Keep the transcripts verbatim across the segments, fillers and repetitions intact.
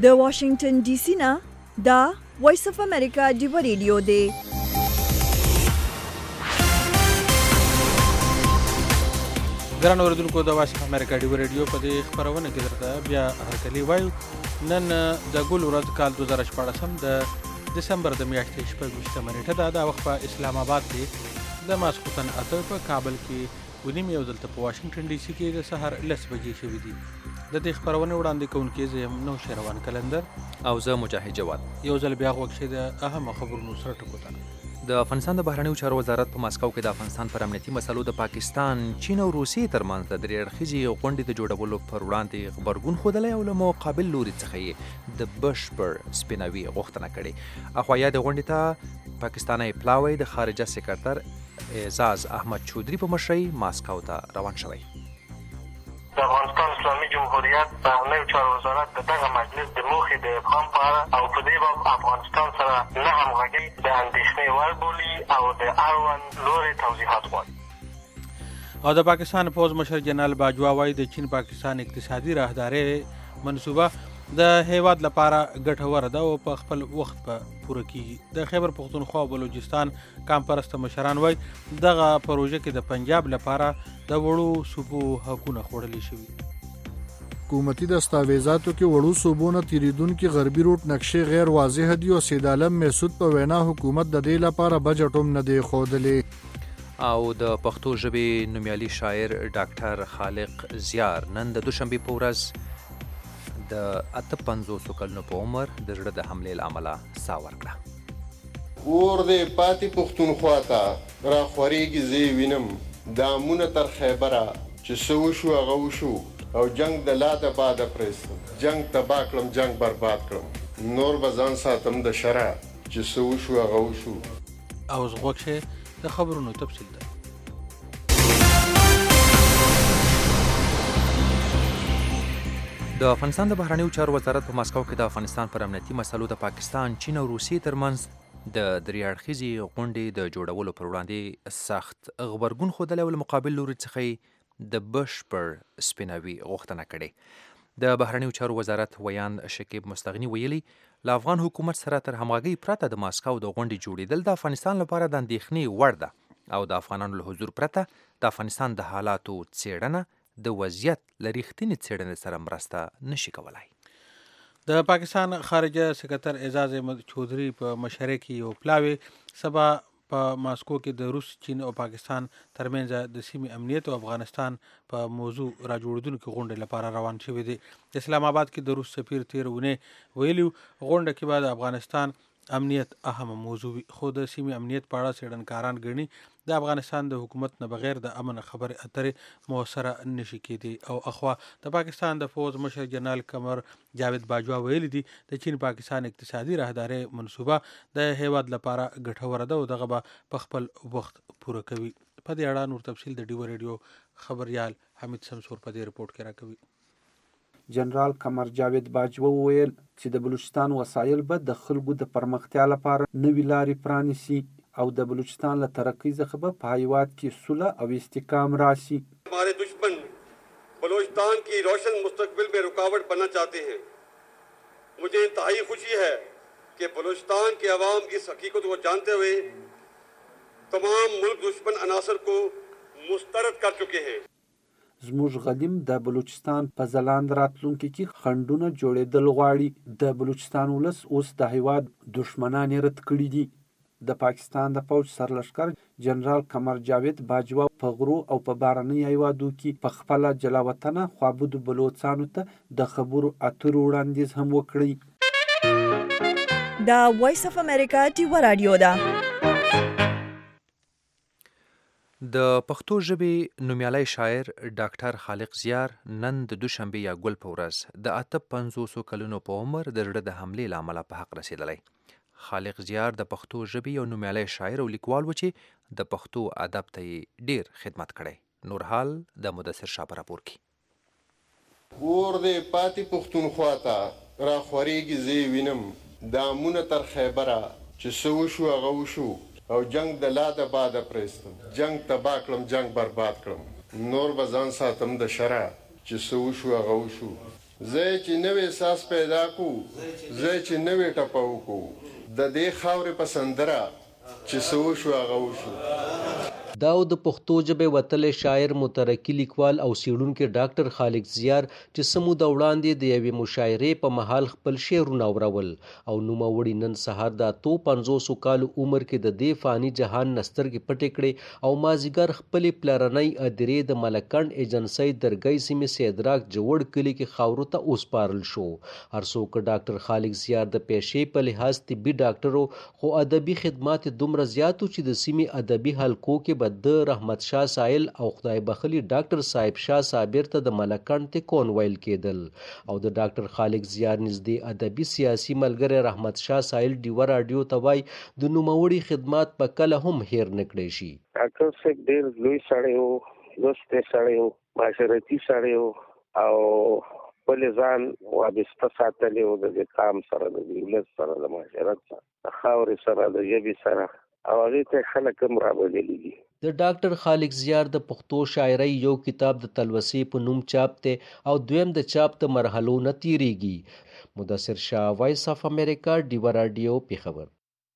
د واشنگټن ډي سي نه دا وایس اف امریکا ډیو ریډیو دی. ګران اوریدونکو د وایس اف امریکا ډیو ریډیو په دې خپرونه کې درته بیا هرکلی وایو. نن د ګل ورځ کال دوه زره شپاړسم د دسمبر د میاشتې شپږ ویشتمه نیټه ده. دا وخت په اسلام آباد کې د ماسخوتن اته، په کابل کې ونیم یو دلته په واشنگټن ډي سي کې د سهار لس بجې شوي دي. د دې خپرونې وړاندې کوونکی زه یم نوشیروان کلندر او زه مجاهد جواد. یو ځل بیا غوږ شئ د اهمو خبرونو سره ټکو ته. د افغانستان د بهرنیو چارو وزارت په ماسکو کې د افغانستان پر امنیتي مسلو د پاکستان، چین او روسیې ترمنځ د درې اړخیزې غونډې د جوړولو پر وړاندې غبرګون ښودلی او له مقابل لوري څخه یې د بشپړ سپیناوي غوښتنه کړې. اخوا یادې غونډې ته پاکستانی پلاوی د خارجه سکرتر اعزاز احمد چودري په مشرۍ ماسکو ته روان شوی. د افغانستان اسلامي جمهوریت بهرنیو چارو وزارت د دغه مجلس د موخې د ابهام په اړه او په دې باب افغانستان سره نه همغږۍ د اندېښنې وړ بولي او د اړوند لورې توضیحات غواړي. او د پاکستان پوځ مشر جنرال باجوا وایي د چین پاکستان اقتصادي راهدارۍ منصوبه د هیواد لپاره ګټوره ده او په خپل وخت په پوره کیږي. د خیبر پختونخوا او بلوچستان کام پرسته مشران وایي دغه پروژه کې د پنجاب لپاره د وړو صوبو حقونه خوړلی شوي. حکومتي دستاویزاتو کې وړو صوبو نه تیریدونکي غربي روټ نقشې غیر واضح دي او سید عالم مسعود په وینا حکومت د دې لپاره بجټ هم نه دی ښودلی. او د پښتو ژبې نومیالي شاعر ډاکټر خالق زیار نن د دوشنبې په ورځ د اته پنځوسو کلونو په عمر د زړه د حملې له امله ساه ورکړه. اور دې پاتې پښتونخوا ته راخورېږي زه یې وینم، دامونه تر خیبره چې څه وشو هغه وشو او جنگ د لا د باده پرېستم، جنگ تباه کړم جنگ برباد کړم، نور به ځان ساتم د شره چې څه وشو هغه وشو. او اوس غوږ شئ د خبرونو تفصیل ده. د افغانستان د بهرنیو چارو وزارت په ماسکو کې د افغانستان پر امنیتي مسلو د پاکستان، چین او روسیې ترمنځ د درې اړخیزې غونډې د جوړولو پر وړاندې سخت غبرګون ښودلی او له مقابل لوري څخه د بشپړ سپیناوي غوښتنه کړې. د بهرنیو چارو وزارت ویان شکیب مستغني ویلي له افغان حکومت سره تر همغږۍ پرته د ماسکو د غونډې جوړېدل د افغانستان لپاره د اندېښنې وړ ده او د افغانانو له حضور پرته د افغانستان د حالاتو څېړنه د وضعیت له رښتینې څېړنې سره مرسته نشي کولای. د پاکستان خارجه سکرتر اعزاز احمد چودري په مشرۍ کې یو پلاوی سبا په ماسکو کې د روس، چین او پاکستان ترمنځ د سیمې امنیت او افغانستان په موضوع را جوړېدونکې غونډې لپاره روان شوی دی. اسلام آباد کې د روس سفیر تېره اونۍ ویلي غونډه کې به د افغانستان امنیت اهمه موضوع وي، خو د سیمې امنیت په اړه څېړنکاران ګڼي د افغانستان د حکومت نه بغیر د امن خبرې اترې موثره نشي کېدی. او اخوا د پاکستان د پوځ مشر جنرال قمر جاوید باجوا ویلي دي د چین پاکستان اقتصادي راهدارۍ منصوبه د هیواد لپاره ګټوره ده او دغه به په خپل وخت پوره کوي. په دې اړه نور تفصیل د ډیو ریډیو خبریال حمید سمسور په دې رپورټ کې راکوي. جنرال قمر جاوید باجوا وویل چې د بلوچستان وسایل به د خلکو د پرمختیا لپاره نوې لارې پرانیسي او د بلوچستان له ترقۍ څخه به په هیواد کې سوله او استحکام راشي. ہمارے دشمن بلوچستان کی روشن مستقبل میں رکاوٹ بننا چاہتے ہیں. مجھے انتہائی خوشی ہے کہ بلوچستان کے عوام اس حقیقت کو جانتے ہوئے تمام ملک دشمن عناصر کو مسترد کر چکے ہیں. زموږ غلیم د بلوچستان په ځلاند راتلونکي کې خنډونه جوړېدل غواړي. د بلوچستان ولس اوس د هیواد دښمنان یې رد کړي دي. د پاکستان د پوځ سرلښکر جنرال قمر جاوید باجوا په غرو او په بارني هیوادو کې په خپله جلاوطنه خوابدو بلوڅانو ته د خبرو اترو وړاندیز هم وکړي. دا وایس اف امریکا ډیو رادیو ده. د پښتو ژبې نومیالی شاعر ډاکټر خالق زیار نن د دوشنبې یا ګل په ورځ د اته پنځوسو کلونو په عمر د زړه د حملې له امله په حق رسېدلی. خالق زیار د پښتو ژبې یو نومیالی شاعر او لیکوال و چې د پښتو ادب ته یې ډېر خدمت کړی. نور حال د مدثر شاه په راپور کې. اور دې پاتې پښتونخوا ته راخورېږي زه یې وینم، دامونه تر خیبره چې څه وشو هغه وشو او جنگ د لا د باده پرېستم، جنگ تباه کړم جنگ برباد کړم، نور به ځان ساتم د شره چې څه وشو هغه وشو. زه چې نوې ساس پیدا کو زه چې نوې ټپه وکړو د دې خاورې په سندره چې څه وشو هغه وشو. دا د پښتو ژبې وتلی شاعر مترقي لیکوال او څېړونکی ډاکټر خالق زیار چې څه موده وړاندې د یوې مشاعرې په مهال خپل شعرونه اورول او نوموړي نن سهار د اتو پنځوسو کالو عمر کې د دې فاني جهان نه سترګې پټې کړې او مازدیګر خپلې پلرنۍ ادرې د ملکنډ ایجنسۍ درګۍ سیمې سیدراک جوړ کلي کې خاورو ته وسپارل شو. هر څوک ډاکټر خالق زیار د پیشې په لحاظ طبي ډاکټر خو ادبي خدمات دومره زیاتو چې د سیمې ادبي حلقو کې د رحمت شاه سایل او خدای بخلي ډاکټر صاحب شاه صابر ته د ملکنډ تکون ویل کېدل او د ډاکټر خالق زیار نږدې ادبي سیاسي ملګری رحمت شاه سایل ډیوه راډیو ته وایي د نوموړي خدمات په کله هم هیر نه کړی شي. ډاکټر صاحب ډېر لوی سړی و، لوستی سړی و، معاشرتي سړی و او خپل ځان وابسته ساتلی و د دې قام سره، د دې ولس سره، د معاشرت سره، د خاورې سره، د ژبې سره او هغې ته خلک هم رابللي دي. د ډاکټر خالق زیار د پښتو شاعرۍ یو کتاب د تلوسې په نوم چاپ دی او دویم د چاپ د مرحلو نه تیریږي. مدثر شاه، وایس اف امریکا، ډیوه راډیو، پیښور.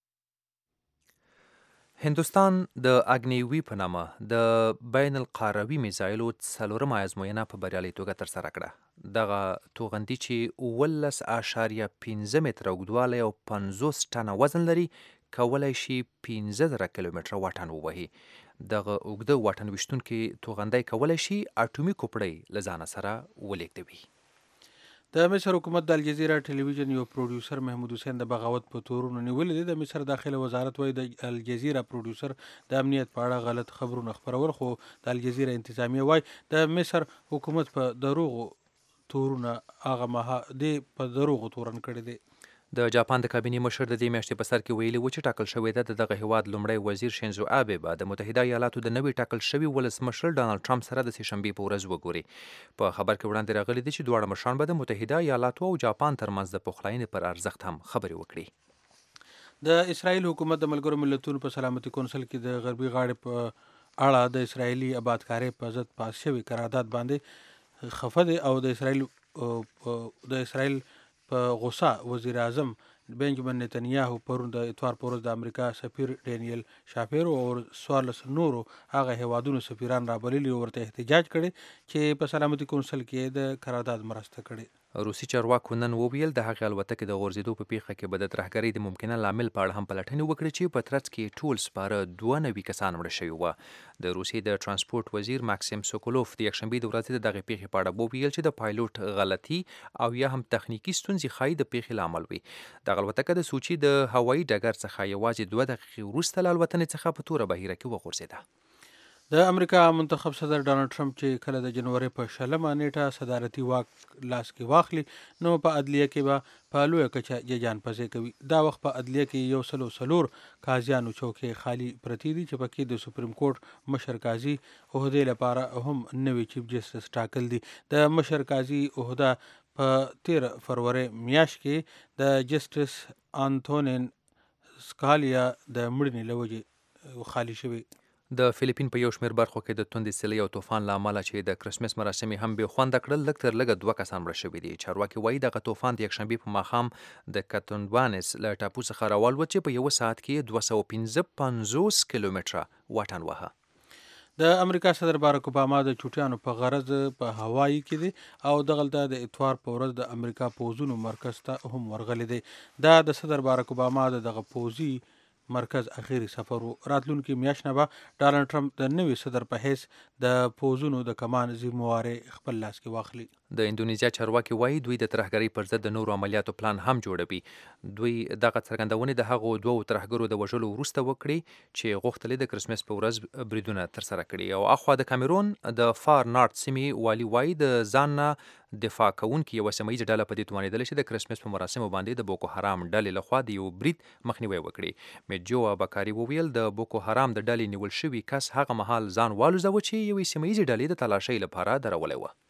هندوستان د اګنیوي په نامه د بین القاروي میزایلو څلورمه ازموینه په بریالۍ توګه ترسره کړه. دغه توغندي چې اوولس اعشاریه پنځه متره اوږدوالی او پنځوس ټنه وزن لري کولی شي پنځه زره کیلومتره واټن ووهي. دغه اوږده واټن ویشتونکي توغندی کولی شي اټومي کوپړۍ له ځانه سره ولېږدوي. د مصر حکومت د الجزیره ټلویزیون یو پروډیوسر محمود حسین د بغاوت په تورونو نیولی دی. د مصر داخله وزارت وایي د الجزیره پروډیوسر د امنیت په اړه غلط خبرونه خپرول، خو د الجزیره انتظامیه وایي د مصر حکومت په دروغو تورونه هغه مها دی په دروغو تورن کړی دی. د جاپان د کابینې مشر د دې میاشتې په سر کې ویلي و چې ټاکل شوې ده د دغه هیواد لومړی وزیر شینزو آبه به د متحده ایالاتو د نوي ټاکل شوي ولسمشر ډانلډ ټرمپ سره د سې شنبې په ورځ وګوري. په خبر کې وړاندې راغلي دي چې دواړه مشران به د متحده ایالاتو او جاپان ترمنځ د پخلاینې پر ارزښت هم خبرې وکړي. د اسرائیل حکومت د ملګرو ملتونو په سلامتي کونسل کې د غربي غاړې په اړه د اسرائیلي آبادکارۍ په ضد پاس شوي قرارداد باندې خفه دی او د اسرائیل د اسرائیل په غوسه وزیر اعظم بنجامین نتنیاهو پرون د اتوار په ورځ د امریکا سفیر ډینیل شاپیرو او څوارلس نورو هغه هیوادونو سفیران رابللي او ورته احتجاج کړی چې په سلامتي کونسل کې د قرارداد مرسته کړې. روسي چارواکو نن وویل د هغې الوتکې د غورځېدو په پیښه کې به د ترهګرۍ د ممکنه لامل په اړه هم پلټنې وکړي چې په ترڅ کې ټول سپاره دوه نوي کسان مړه شوي وه. د روسیې د ترانسپورټ وزیر ماکسیم سوکولوف د یکشنبې د ورځې د دغې پیښې په اړه وویل چې د پایلوټ غلطي او یا هم تخنیکي ستونزې ښایي د پیښې لامل وي. دغه الوتکه د سوچي د هوایي ډګر څخه یوازې دوه دقیقې وروسته له الوتنې څخه په توره بهیره کې وغورځېده. د امریکا منتخب صدر ډانلډ ټرمپ چې کله د جنوري په شلمه نیټه صدارتي واک لاس کې واخلي نو په عدلیه کې به په لویه کچه ججان پزې کوي. دا وخت په عدلیه کې یو سلو څلور قاضیانو چوکۍ خالی پرتې دي چې پکې د سپریم کورټ مشر قاضي عهدې لپاره هم نوی چیف جسټس ټاکل دي. د مشر قاضي عهده په تیر فروری میاشت کې د جسټس انتونین سکالیا د مړینې له وجې خالی شوی. د فلیپین په یو شمېر برخو کې د توندې سیلۍ او طوفان له امله چې د کرسمس مراسم هم بې خونده کړل لږ تر لږه دوه کسان مړه شوي دي. چارواکي وایي دغه طوفان د یکشنبې په ماښام د کتونبانس له ټاپو څخه راوالوت چې په یوه ساعت کې دوه سوه پنځه پنځوس کیلومتره واټن واهه. د امریکا صدر بارک اوباما د چوټیانو په غرض په هوایي کې دی او دغلته د اتوار په ورځ د امریکا پوځونو مرکز ته هم ورغلی دی. دا د صدر بارک اوباما د دغه پوځي مرکز اخیری سفر و. راتلونکي میاشت نه به ډانلډ ټرمپ د نوي صدر په حیث د پوځونو د کمان ذمهواري خپل لاس کې واخلي. د اندونیزیا چارواکي وایي دوی د ترهګرۍ پر ضد د نورو عملیاتو پلان هم جوړوي. دوی دغه څرګندونې د هغو دوو ترهګرو د وژلو وروسته وکړي چې غوښتل د کرسمس په ورځ بریدونه ترسره کړي. او اخوا د کامرون د فار نارت سیمې والي وایي د ځان نه دفاع کوونکي یوه سیمه ییزه ډله په دې توانېدله چې د کرسمس په مراسمو باندې د بوکو حرام ډلې لخوا د یو برید مخنیوی وکړي. میجو اباکاري وویل د بوکو حرام د ډلې نیول شوي کس هغه مهال ځان والوزاوه چې یوې سیمه ییزې ډلې د تلاشۍ لپاره درولی وه.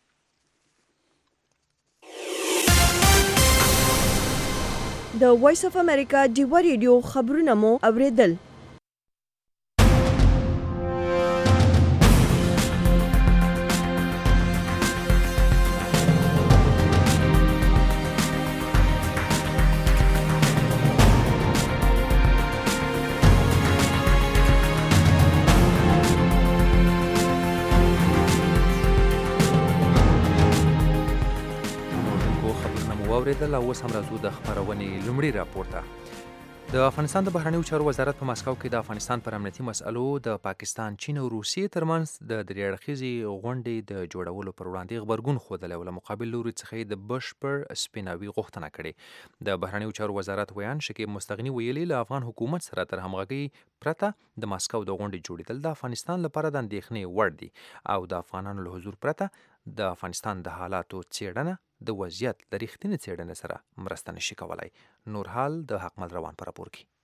د وایس اف امریکا ډیوه ریډیو خبرونه مو اوریدل. واورېدل او اوس هم راځو د خپرونې لومړي راپور ته. د افغانستان د بهرنیو چارو وزارت په مسکو کې د افغانستان پر امنیتي مسألو د پاکستان، چین او روسیې ترمنځ د درې اړخیزې غونډې د جوړولو پر وړاندې غبرګون ښودلی او له مقابل لوري څخه یې د بشپړ سپیناوي غوښتنه کړې. د بهرنیو چارو وزارت ویان شکیب مستغني ویلي له افغان حکومت سره تر همغږۍ پرته د مسکو د غونډې جوړېدل د افغانستان لپاره د اندېښنې وړ دي او د افغانانو له حضور پرته د افغانستان د حالاتو څېړنه د وضعیت له رښتینې څېړنې سره مرسته نشي کولی. نور حال د حقمل روان په راپور کې.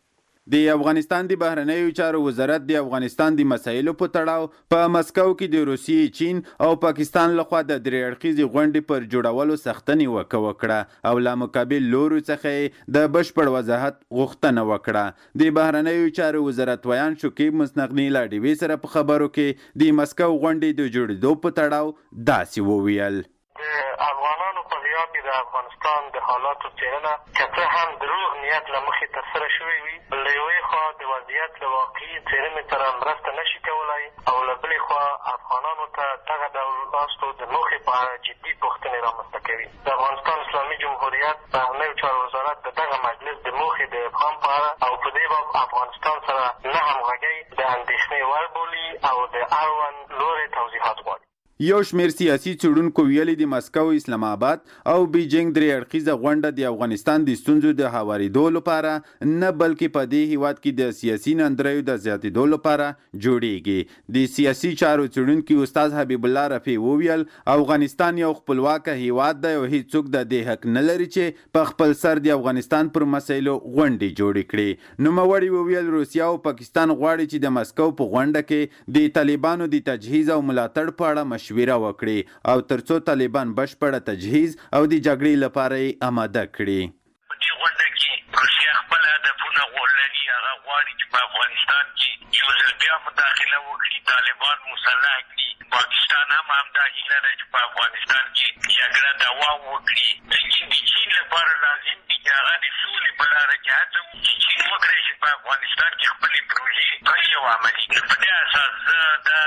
د افغانستان د بهرنیو چارو وزارت د افغانستان د مسایلو په تړاو په مسکو کې د روسیې، چین او پاکستان لخوا د درې اړخیزې غونډې پر جوړولو سختنې وکړه او له مقابل لورو څخه د بشپړ وضاحت غوښتنه وکړه. د بهرنیو چارو وزارت ویان شکیب مستغني له ډیوې سره په خبرو کې د مسکو غونډې د جوړېدو په تړاو داسې وویل. افغانانو په غیاب کې د افغانستان د حالاتو څېړنه که څه هم د روغ نیت له مخې ترسره شوې وي، له یوې خوا د وضعیت له واقعي څېړنې سره مرسته نشي کولی او له بلې خوا افغانانو ته دغه ډول ناستو د موخې په اړه جدي پوښتنې رامنځته کوي. د افغانستان اسلامي جمهوریت بهرنیو چارو وزارت د دغه مجلس د موخې د ابهام په اړه او په دې باب افغانستان سره نه همغږۍ د اندېښنې وړ بولي او د اړوند لورې توضیحات غواړي. یو شمېر سیاسي څېړونکو ویلي د مسکو، اسلام آباد او بیجینګ درې اړخیزه غونډه د افغانستان د ستونزو د هوارېدو لپاره نه بلکې په دې هیواد کې د سیاسي نندریو د زیاتېدو لپاره جوړیږي. د سیاسي چارو څېړونکي استاد حبیب الله رفیع وویل افغانستان یو خپلواکه هیواد دی او هیڅوک د دې حق نه لري چې په خپل سر د افغانستان پر مسایلو غونډې جوړې کړي. نوموړي وویل روسیه او پاکستان غواړي چې د مسکو په غونډه کې د طالبانو د تجهیز او ملاتړ په اړه مشوره وکړي او ترڅو طالبان بشپړه تجهیز او د جګړې لپاره یې آماده کړي. په دې غونډه کې روسیه خپل هدفونه لري، هغه غواړي چې په افغانستان کې یو ځل بیا مداخله وکړي، طالبان مسلح کړي. پاکستان هم همدا هیله ده چې په افغانستان کې جګړه دوام وکړي. لیکن د چین لپاره لازم دي چې هغه د سولې په لاره کې هڅه وکړي چې چین وکړي چې په افغانستان کې خپلې پروژې پلي او عملي کړي. په دې اساس زه دا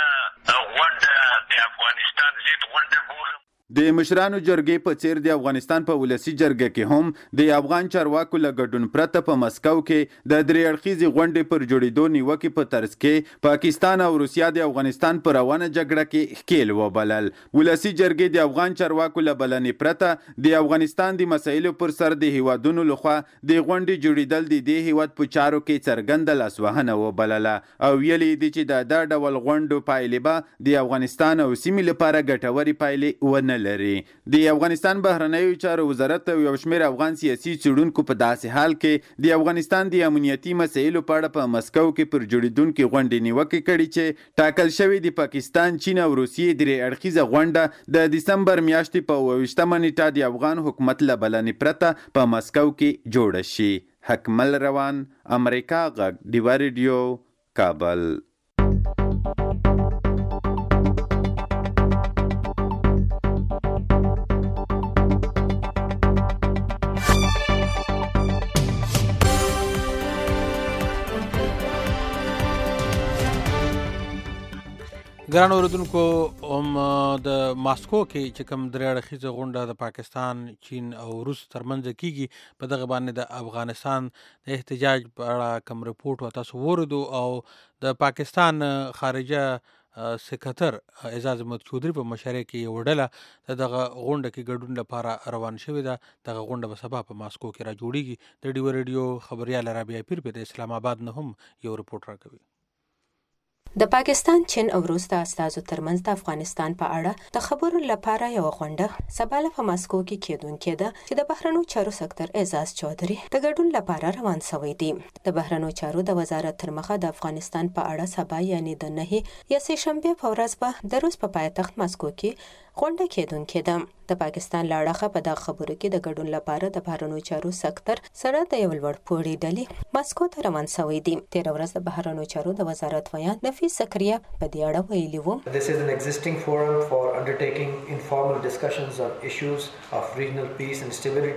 غونډه د افغانستان ضد غونډه بولم. د مشرانو جرګې په څیر د افغانستان په ولسی جرګه کې هم د افغان چارواکو له ګډون پرته په مسکو کې د درې اړخیزې غونډې پر جوړېدو نیوکې په طرز کې پاکستان او روسیه د افغانستان پر روانه جګړه کې ښکیل وبلل. ولسی جرګې د افغان چارواکو له بلنې پرته د افغانستان د مسایلو پر سر د هیوادونو لخوا د غونډې جوړېدل د دې هیواد په چارو کې څرګنده لاسوهنه وبلله او ویلي دي چې د دا ډول غونډو پایلې به د افغانستان او سیمې لپاره ګټورې پایلې ونه لري. د افغانستان بهرنیو چارو وزارت او یو شمېر افغان سیاسي څېړونکو په داسې حال کې د افغانستان د امنیتي مسایلو په اړه په مسکو کې پر جوړېدونکې غونډې نیوکې کړي چې ټاکل شوې د پاکستان، چین او روسیې درې اړخیزه غونډه د دسمبر میاشتې په اووه ویشتمه نیټه د افغان حکومت له بلنې پرته په مسکو کې جوړه شي. حکمل روان، امریکا غږ، ډیوا ریډیو، کابل. ګران اوریدونکو، هم د ماسکو کې چې کوم درې اړخیزه غونډه د پاکستان، چین او روس ترمنځ کیږي په دغه باندې د افغانستان د احتجاج په اړه کوم رپورټ و تاسو ووریدو او د پاکستان خارجه سکرتر اعزاز احمد چودھری په مشرۍ کې یوه ډله د دغه غونډه کې ګډون لپاره روان شوې ده. دغه غونډه به سبا په ماسکو کې را جوړیږي. د ډیوا ریډیو خبریال رابعه پیر په د اسلام آباد نه هم یو رپورټ راکوي. د پاکستان، چین او روس د استازو ترمنځ د افغانستان په اړه د خبرو لپاره یو غونډه سبا په ماسکو کې کېدونکې ده چې د بهرنیو چارو سکتر اعزاز چودھری د ګډون لپاره روان شوی دی. د بهرنیو چارو د وزارت تر مخه د افغانستان په اړه سبا یعنی د نهي یا سه شنبه په ورځ به د روس په پایتخت ماسکو کې غونډه کېدونکې ده. د پاکستان له اړخه په دغه خبرو کې د ګډون لپاره د بهرنیو چارو سکتر سره د یو لوړ پوړي ډلې ماسکو ته روان شوی دی. تېره ورځ د بهرنیو چارو د وزارت ویان نفیس زکریا په دې اړه ویلي وو. This is an existing forum for undertaking informal discussions on issues of regional peace and stability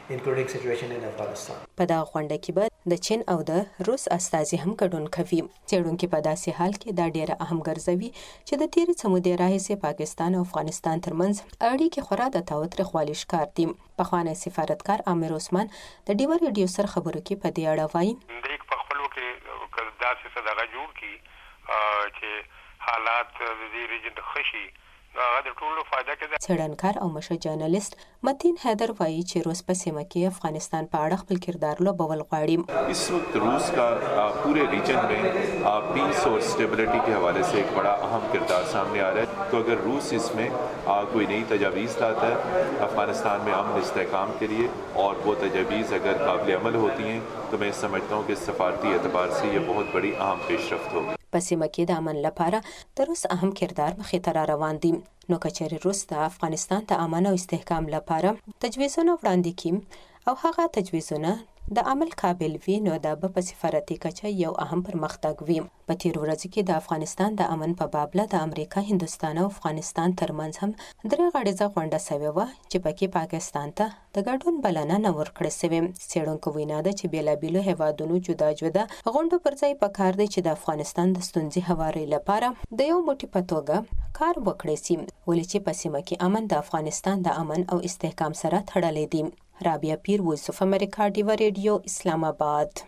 including situation in Afghanistan. په دا غونډه کې به د چین او د روس استازي هم ګډون کوي. څېړونکي په داسې حال کې دا ډیره اهم ګرځوي چې د تیرې څه مودې راهیسې پاکستان او افغانستان ترمنځ اړیکې خورا د تاوتریخوالي ښکار دي. پخوانی سفارتکار عامر عثمان د ډیوه ریډیو سره خبرو کې په دې اړه وایي دوی په خپلو کې داسې څه دغه جوړ کړي چې حالات د دې ریجن ښه شي. څېړنکار او مشر جرنالست متین حیدر وایي چې روس په سیمه کې افغانستان په اړه خپل کردار لوبول غواړي. इस वक्त रूस का पूरे रीजन में पीस और स्टेबिलिटी के हवाले से एक बड़ा अहम किरदार सामने आ रहा है. तो अगर रूस इसमें कोई नई तजावीज़ लाता है अफगानिस्तान में अमन इस्तेहकाम के लिए और वो तजावीज़ अगर काबिल अमल होती हैं तो मैं समझता हूँ कि सफारती एतबार से ये बहुत बड़ी अहम पेशरफ्त होगी. په سیمه کې د امن لپاره د روس اهم کردار مخې ته را روان دي. نو که چېرې روس د افغانستان د امن او استحکام لپاره تجویزونه وړاندې کړي او هغه تجویزونه د عمل قابل وي نو دا به په سفارتي کچه یو اهم پرمختګ وي. په تیرو ورځو کې د افغانستان د امن په بابله د امریکا، هندوستان او افغانستان ترمنځ هم درې غړیزه غونډه سوې وه چې پکې پاکستان ته د ګډون بلنه نه ورکړې سوې. څېړونکو وینا ده چې بېلابېلو هیوادونو جدا جدا غونډو پر ځای پکار دی چې د افغانستان د ستونزې هواري لپاره د یو موټي په توګه کار وکړی سي، ولې چې په سیمه کې امن د افغانستان د امن او استحکام سره تړلی دی. رابعه پیر، وایس اف امریکا، ډیوه ریډیو، اسلام آباد.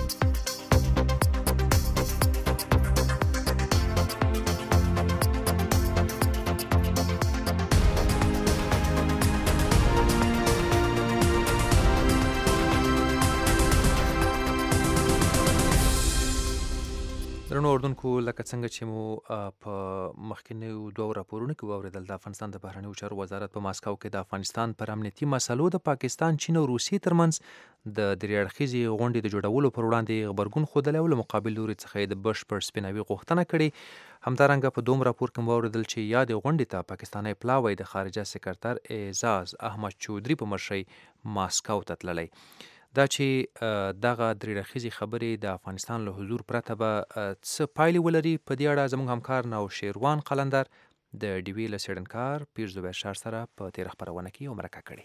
درنو اردوونکو، لکه څنګه چې مو په مخکینیو دوو راپورونو کې واورېدل، د افغانستان د بهرنیو چارو وزارت په ماسکو کې د افغانستان پر امنیتي مسلو د پاکستان، چین او روسیې ترمنځ د درې اړخیزې غونډې د جوړولو پر وړاندې غبرګون ښودلی او له مقابل لوري څخه یې د بشپړ سپیناوي غوښتنه کړې. همدارنګه په دوم راپور کې مو واورېدل چې یادې غونډې ته پاکستانی پلاوی د خارجه سکرتر اعزاز احمد چودري په مشرۍ ماسکو ته تللی. دا چې دغه درې اړخیزې خبرې د افغانستان له حضور پرته به څه پایلې ولري، په دې اړه زموږ همکار نوشیروان قلندر د ډیوې له څېړنکار پیر زبیر شار سره په تېره خپرونه کې یو مرکه کړې.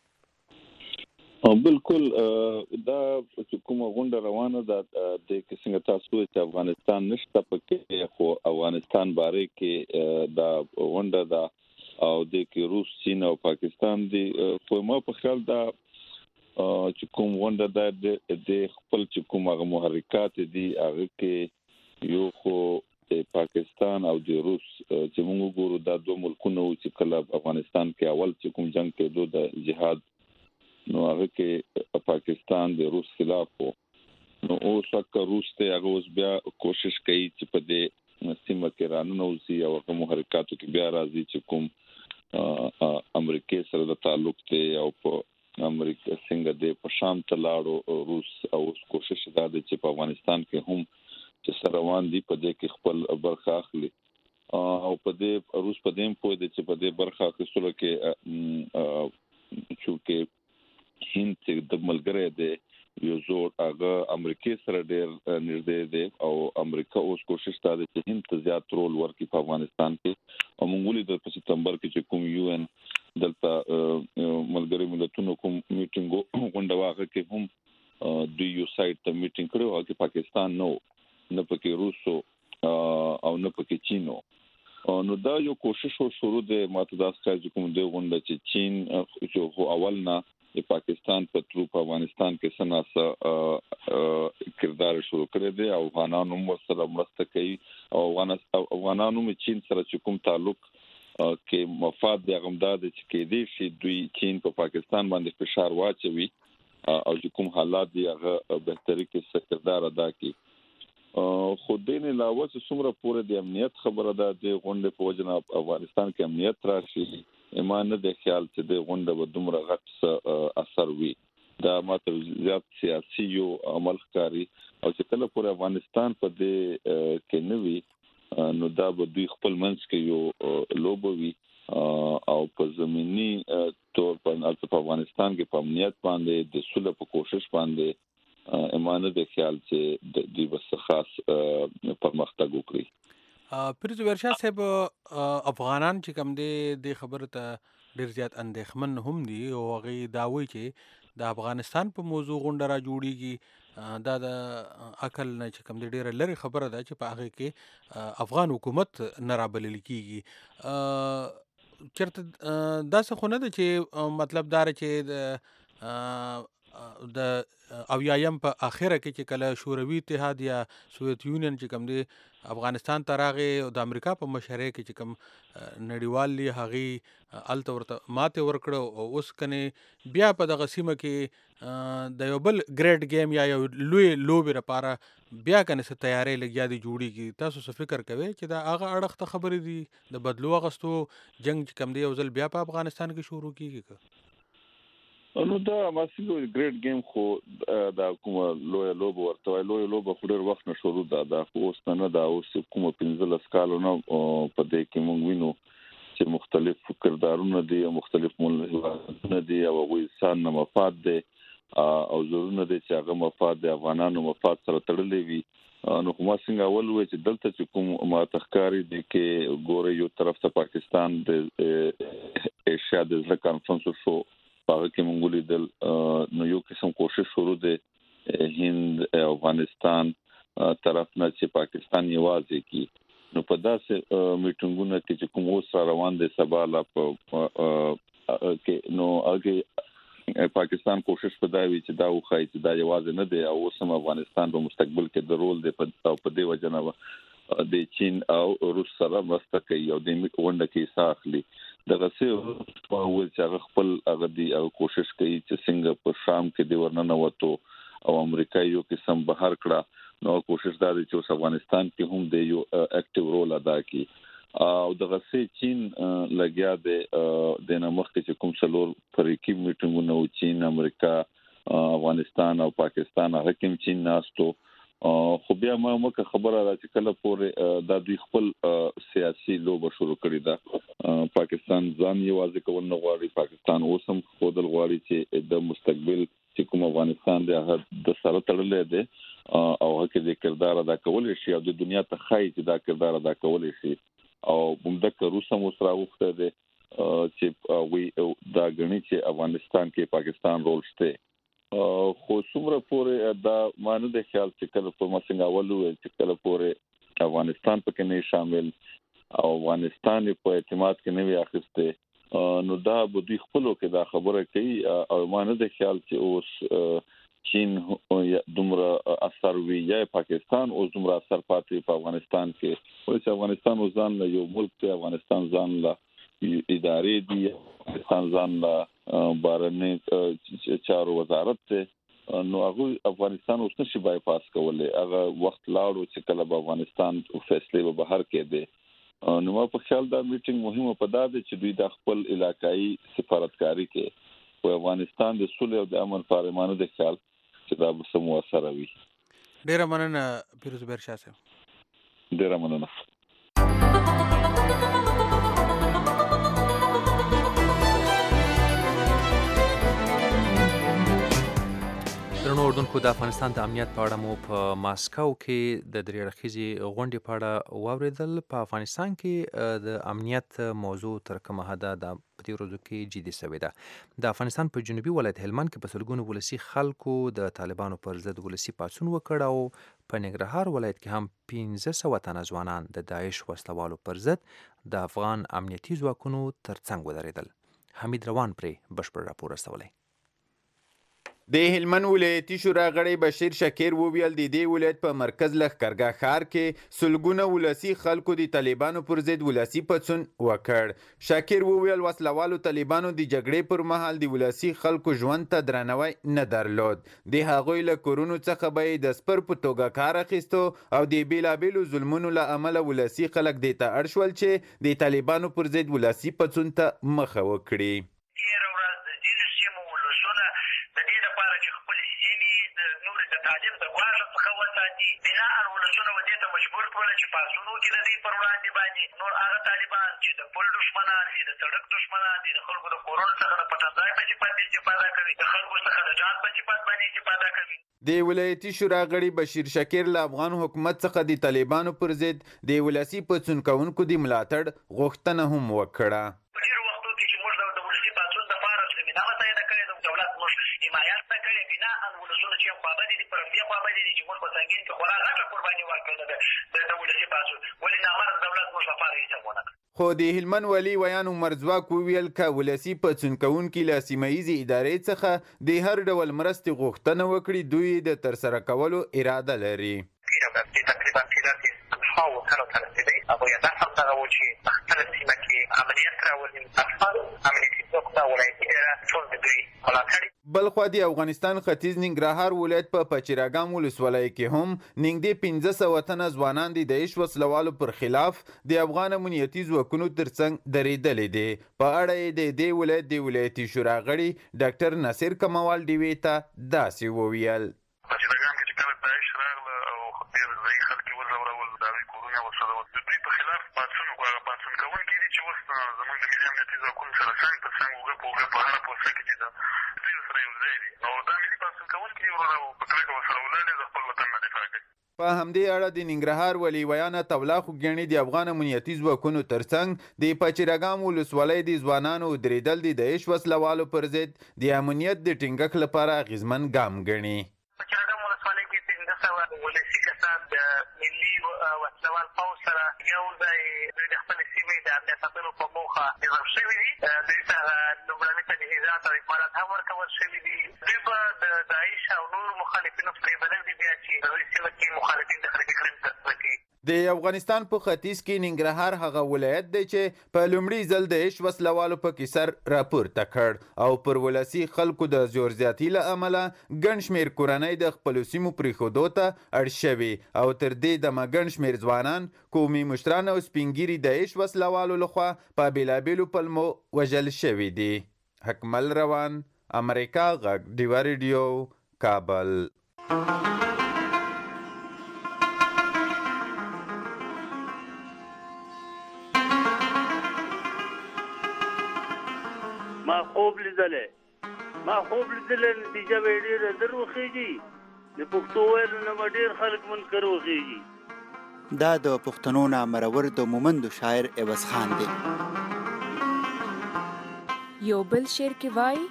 بالکل دا چې کومه غونډه روانه ده د څنګه تاسو چې افغانستان نشته پکې، خو افغانستان باره کې دا غونډه ده او د کې روس، چین او پاکستان دی. خو ما په خیال دا چې کوم غونډه ده د خپل چې کوم هغه محرکات دي هغه کې یو خو د پاکستان او د روس چې موږ ګورو دا دوه ملکونه چې کله افغانستان کې اول چې کوم جنگ کېدو د جهاد، نو هغه کې پاکستان د روس خلاف وو. نو اوس هغه روس ته هغه اوس بیا کوشش کوي چې په دې سیمه کې راننوځي او هغه محرکاتو کې بیا راځي چې کوم امریکا سره د تعلق ته او په امریکا څنګه د په شام ته لاړو روس، او اوس کوشش دا دی چې په افغانستان کې هم چې سره روان دي په دې کې خپل برخه اخلي او په دې روس په دې پوه دي چې په دې برخه اخیستلو کې چې هند چې د ملګری دی یو زور هغه امریکا سره ډېر نږدې دی او امریکا اوس کوشش کوي چې هند ته زیات رول ورکړي په افغانستان کې. او موږ ولې د سپتمبر کې چې کوم یو ان دلته ملګری ملتونو کوم میټینګ غونډه واغه کې هم د یو سایت ته میټینګ کړو او چې پاکستان نو نه پکې روسو او نه پکې چینو. نو دا یو کوشش او شروع د ماتداس کې کوم د غونډه چې چین چې اول نه د پاکستان په ترو په افغانستان کې سناسه کردار شروع کړی دی او افغانانو هم سره مرسته کوي او افغانانو هم چین سره چې کوم تعلق کې مفاد د غمداد چې کې دی چې دوی چین په پاکستان باندې فشار واچوي او چې کوم حالات دی هغه بهتري کې کردار ادا کوي. خو دین علاوه چې څومره پورې د امنیت خبره ده د غونډې په وجه نه افغانستان کې امنیت راشي، ایمان نه د خیال چې د غونډه به دومره غټ اثر وي. دا ماته زیات سیاسي یو عمل ښکاري او چې کله پورې افغانستان په دې کې نه وي نو دا به دوی خپل منځ کې یو لوبه وي او په زمینی تور په افغانستان کې په امنیت باندې د صلح په کوشش باندې ایمانه د خیال چې د دې بس خاص پرمختګ وکړي. پیر زبیر شاه صاحب، افغانان چې کوم دي د خبره ته ډیر زیات اندېښمن هم دي او هغه دا وایي چې د افغانستان په موضوع غونډه را جوړیږي دا د عقل نه چې کوم د ډیره لري خبره ده چې په هغه کې افغان حکومت نه رابلل کیږي چرته داسې خو نه ده چې مطلب دا چې د د اویایم په اخره کې چې کله شوروي اتحاد یا سوویت یونین چې کوم دی افغانستان ته راغی او د امریکا په مشرۍ کې چې کوم نړیوال لی هغې هلته ورته ماتې ورکړه او اوس کنې بیا په دغه سیمه کې د یو بل ګریډ گیم یا یو لوی لوبې لپاره بیا کنې څه تیاری لګیا دي جوړیږي. تاسو څه فکر کوئ چې دا هغه اړخ ته خبرې دي د بدلو اغستو جنگ چې کوم دی یو ځل بیا په افغانستان کې شروع کیږي؟ نو دا ماسیو ګریډ گیم خو دا کومه لوی لوبه ورته وای لوی لوبه خو ډېر وخت نه شروع ده دا خو اوس نه ده اوس کومه پنځلس کالونه په دې کې موږ وینو چې مختلف کردارونه دي مختلف ملتونه دي او هغوی انسان نه مفاد دي او ضرورونه دي چې هغه مفاد د افغانانو مفاد سره تړلې وي. نو کومه څنګه اول وای چې دلته چې کوم ما تخکاری دي کې ګوره یو طرف ته پاکستان د ایشیا د ځل کانفرنس شو هغه کې مونږ لیدل نو یو قسم کوشش شروع دی هند افغانستان طرف نه چې پاکستان یوازې کی نو په داسې میټینګونو کې چې کوم اوس روان دي سبا لا کې نو هغه پاکستان کوشش پدای چې دا وخایي چې دا یوازې نه دی او اوس هم افغانستان په مستقبل کې د رول دی په په دې وجنه د چین او روس سره مرسته کوي او د ونده کې ساخلي دغه څه په اول چې هغه خپل هغه دی او کوشش کوي چې څنګه په شام کې دی ورننه وته او امریکا یو قسم بهر کړه نو کوشش دا دی چې افغانستان کې هم د یو اکټیو رول ادا کړي او دغه څه چین لګیا دی د نمخ کې کوم څلور فریقي میټینګونه او چین امریکا افغانستان او پاکستان هغه کوم چین ناستو خو بیا ما مکه خبره را چې کله پورې د دوی خپل سیاسي لوبه شروع کړې ده پاکستان ځان یوازې کول نه غواړي پاکستان اوس هم خودل غواړي چې د مستقبل چې کوم افغانستان د هغه د سره تړلې ده او هغه د کردار ادا کولای شي او د دنیا ته خای چې دا کردار ادا کولای شي او همدغه روس هم سره وخته ده چې وی دا غني چې افغانستان کې پاکستان رول شته خو څومره پورې دا مانه د خیال چې کله په مسنګ اولو چې کله پورې افغانستان پکې نه شامل او افغانستان په اعتماد کې نه وي اخیسته نو دا به دوی خپلو کې دا خبره کوي او مانه د خیال چې اوس چین دومره اثر وی یا پاکستان او دومره اثر پاتې په افغانستان کې ولې افغانستان ځان یو ملک دی افغانستان ځان لا ادارې دي افغانستان ځان لا بارنې چارو وزارت ته نو هغه افغانستان اوس نشي بای پاس کولای هغه وخت لاړو چې کله به افغانستان فیصله به بهر کېده نو ما په خیال دا میټینګ مهمه پدا ده چې دوی د خپل علاقائی سفارتکاری کې په افغانستان د صلح او د امن پارلمانو د خیال چې دا به سمو اثر وي. ډیره مننه پیروز بیر شاه صاحب. ډیره مننه. درنو اردوونکو د افغانستان د امنیت په اړه مو په ماسکو کې د درې اړخیزې غونډې په اړه واورېدل. په افغانستان کې د امنیت موضوع تر کومه حده د په دې ورځو کې جدي شوې ده. د افغانستان په جنوبي ولایت هلمند کې په سلګونو ولسي خلکو د طالبانو پر ضد ولسي پاڅون وکړ او په ننګرهار ولایت کې هم پنځه سوه تنه ځوانان د داعش وسلوالو پر ضد د افغان امنیتي ځواکونو ترڅنګ ودرېدل. حمید روان پرې بشپړ راپور استولی. د هلمند ولایتي شورا غړی بشیر شکیر وویل د دې ولایت په مرکز لښکرګاه ښار کې سلګونه ولسي خلکو د طالبانو پر ضد ولسي پاڅون وکړ. شکیر وویل وسلوالو طالبانو د جګړې پر مهال د ولسي خلکو ژوند ته درناوی نه درلود. د هغوی له کورونو څخه به د سپر په توګه کار اخیستو او د بیلابیلو ظلمونو له امله ولسي خلک دې ته اړ شول چې د طالبانو پر ضد ولسي پاڅون ته مخه وکړي. چې پاسونو کې د دې پر وړاندې باندې نور هغه طالبان چې د پل دشمنان دي د سړک دشمنان دي د خلکو د کورونو څخه د پټنځای په صفت استفاده کوي د خلکو څخه د جان په صفت باندې استفاده کوي. د ولایتي شورا غړي بشیر شکیر له افغان حکومت څخه د طالبانو پر ضد د ولسي پاڅون کوونکو د ملاتړ غوښتنه هم وکړه. په ډېرو وختو کې چې موږ د ولسي پاڅون دپاره زمینه متعینه کړې ده دولت موږ حمایه لپاره یې جمع نه. خو د هلمند والي ویان عمر ځواک وویل که ولسي پاڅون کوونکي له سیمه ییزې ادارې څخه د هر ډول مرستې غوښتنه وکړي دوی د ترسره کولو اراده لري. تقریبا تعداد تنها تنو ته رسېدی او یا دا هم دغه و چې په خپله سیمه کې امنیت راولي افغان امنیتي ځواکونه ولایتي اداره ټول د دوی ملاتړ. بلخوا د افغانستان ختیځ ننګرهار ولایت په پچیراګام ولسوالۍ کې هم نږدې پنځه سوه تنه ځوانان د داعش وسلوالو پر خلاف د افغان امنیتي ځواکونو ترڅنګ درېدلې دي. په اړه یې د دې ولایت د ولایتي شورا غړي ډاکټر ناصر کموال ډیوې ته داسې وویل. پچیراګام کې چې کله داعش راغله او ډېر ځایي خلک یې وځورول، د هغوی کورونه یې وسوځول، د دوی په خلاف پاڅون وکړو. هغه پاڅون کوونکي دي چې اوس زموږ د ملي امنیتي ځواکونو سره څنګ په څنګ اوږه په اوږه په هره پوسته کې چې ده دوی ورسره یو ځای دي او دا ملي پاڅون کوونکي وروره په کلکه ورسره ولاړ دي، د خپل وطن نه دفاع کوي. په همدې اړه د ننګرهار ولي ویانه تولا خوږیاڼي د افغان امنیتي ځواکونو ترڅنګ د پچیراګام ولسوالۍ د ځوانانو درېدل د داعش وسلوالو پر ضد د امنیت د ټینګښت لپاره اغېزمن ګام ګڼي. پچیراګام ولسوالۍ کې پنځه سوه ولسي کسان د ملي وسلوال پوځ سره یو ځای دوی د خپلې سیمې د امنیت ساتلو په موخه نظام شوي دي. دوی ته لومړني تجهیزات او اکمالات هم ورکول شوي دي. دوی به د داعش او نورو مخالفینو پرې بلل دي بیا چې د دوی سیمه کې مخالفین د خلق کړم ترسره کړي. د افغانستان په ختیځ کې ننګرهار هغه ولایت دی چې په لومړي ځل د داعش وسلوالو پکې سر راپورته کړ او پر ولسي خلکو د زور زیاتي له امله ګڼ شمېر کورنۍ د خپلو سیمو پرېښودو ته اړ شوي او تر دې دمه ګڼ شمېر ځوانان، قومي مشران او سپین ږیري د داعش وسلوالو لخوا په بېلابېلو پلمو وژل شوي دي. حکمل روان، امریکا غږ، ډیوه ریډیو، کابل. ما خوب لیدلی ما خوب لیدلی نتیجه به یې ډېره در وخېږي. د پښتو ویلو نه به ډېر خلک منکر وخېږي. دا د پښتنو نامرور د مومندو شاعر عوض خان دی. یو بل شعر کې وایي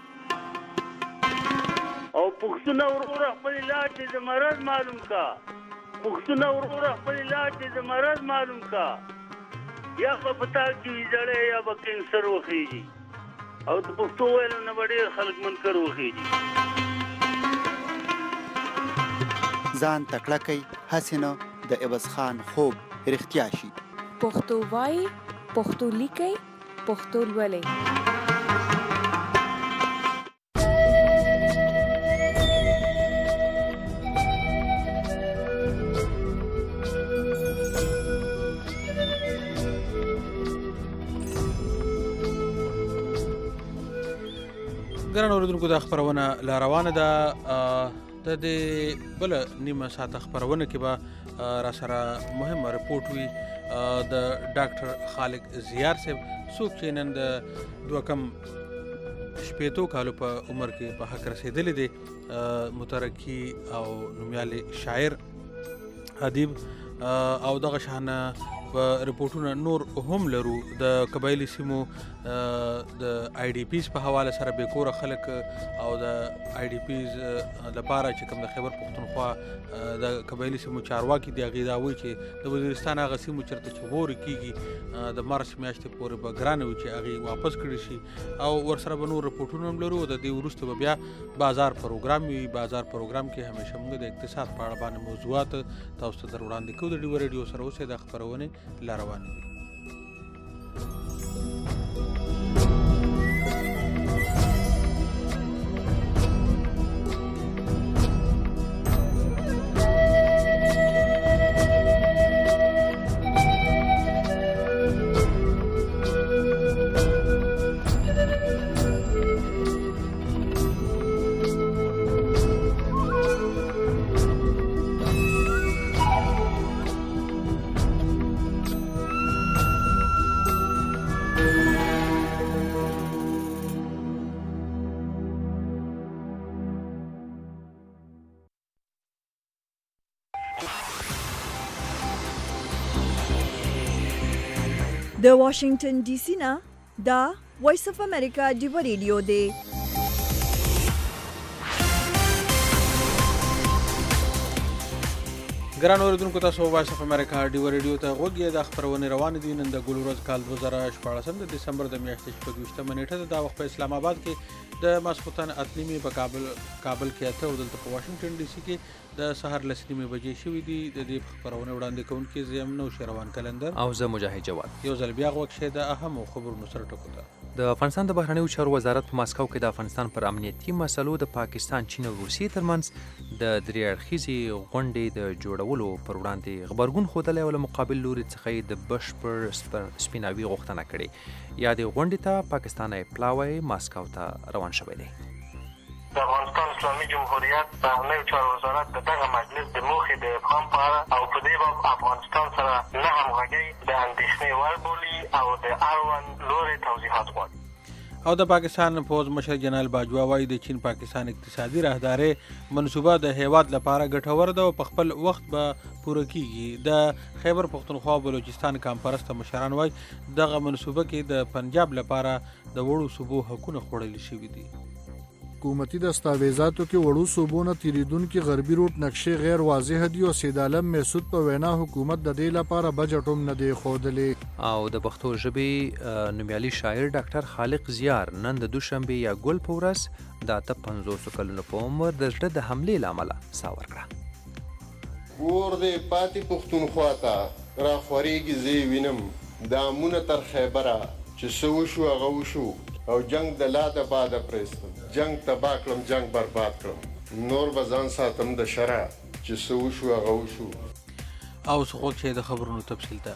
او پښتونه وروره خپلې لاټې د مرض معلوم کا، پښتونه وروره خپلې لاټې د مرض معلوم کا، یا خو په تا کې وي زړی یا به کینسر وخېږي او د پښتو ویلو نه به ډېر خلک منکر وخېږي. ځان تکړه کوي هسې نه د عوض خان خوب رښتیا شي. پښتو وایي، پښتو لیکئ، پښتو لولئ. ګران اوریدونکو دا خپرونه لا روانه ده. د دې بله نیمه ساعته خپرونه کې به را سره مهمه رپورټ وي د ډاکټر خالق زیار صاحب، څوک چې نن د دوه کم شپېتو کالو په عمر کې په حق رسېدلی دی. مترقي او نومیالی شاعر، ادیب او دغه شانه په رپورټونه نور هم لرو. د قبایلي سیمو د آی ډي پیز په حواله سره بې کوره خلک او د آی ډي پیز لپاره چې کوم د خیبر پښتونخوا د قبایلي سیمو چارواکي دي، هغې دا وایي چې د وزیرستان هغه سیمو چېرته چې غورې کېږي د مارچ میاشتې پورې به ګرانه وي چې هغې واپس کړي شي او ورسره به نور رپورټونه هم لرو. د دې وروسته به بیا بازار پروګرام وي. بازار پروګرام کې همیشه موږ د اقتصاد په اړه باندې موضوعات تاسو ته در وړاندې کوو. د ډیوه ریډیو سره اوسئ، د خپرونې لا روانې دي. د واشنگټن ډي سي نه دا وایس اف امریکا ډیوه ریډیو دی. ګران اوریدونکو تاسو وایس اف امریکا ډیو ریډیو ته غوږی د خبرونه روان دي نن د ګل ورځ کال دوه زره شپاړس د دسمبر د میاشتې شپږ ویشتمه نیټه د وخت په اسلام آباد کې د ماسخوتن اتنیمي په کابل کابل کې اته او دلته په واشنگټن ډي سي کې د سحر لسنیمه بجې شوې دي د دې خبرونه وړاندې کوونکي زم نو شروان کلندر او زه مجاهد جواد یو ځل بیا غوښه د اهم خبرونو سره ټکو ده. د افغانستان د بهرنیو چارو وزارت په ماسکو کې د افغانستان پر امنیتي مسلو د پاکستان، چین او روسیې ترمنځ د درې اړخیزې غونډې د جوړولو پر وړاندې غبرګون ښودلی او له مقابل لوري څخه یې د بشپړ سپیناوي غوښتنه کړې. یا د غونډې ته پاکستانی پلاوی ماسکو ته روان شوی دی. د افغانستان اسلامي جمهوریت بهرنیو چارو وزارت د دغه مجلس د موخې د ابهام په اړه او په دې باب افغانستان سره نه همغږۍ د اندېښنې وړ بولي او د اړوند لوري توضیحات غواړي. او د پاکستان پوز مشر جنرال باجوا وايي د چین پاکستان اقتصادي راهداري منصوبه د هیواد لپاره ګټور ده او په خپل وخت به پوره کیږي. د خیبر پختونخوا بلوچستان کامپرست مشران وايي دغه منصوبه کې د پنجاب لپاره د وړو صوبو حقونه خوړل شوي دي. حکومتي دستاویزاتو کې وړو صوبو نه تیریدونکي غربي روټ نقشې غیر واضح دي او سید عالم مسعود په وینا حکومت د دې لپاره بجټ هم نه دی ښودلی. او د پښتو ژبې نومیالي شاعر ډاکټر خالق زیار نن د دوشنبې یا ګل په ورځ د اته پنځوسو کلونو په عمر د زړه د حملې له امله ساه ورکړه. ور دې پاتې پښتونخوا ته راخورېږي زه یې وینم دامونه تر خیبره چې څه وشو هغه وشو او جنگ د لا د باده پرېستم جنگ تباه کړم جنگ برباد کړم نور به ځان ساتم د شره چې څه وشو هغه وشو. او څه غوښتې د خبرونو تفصیل ته.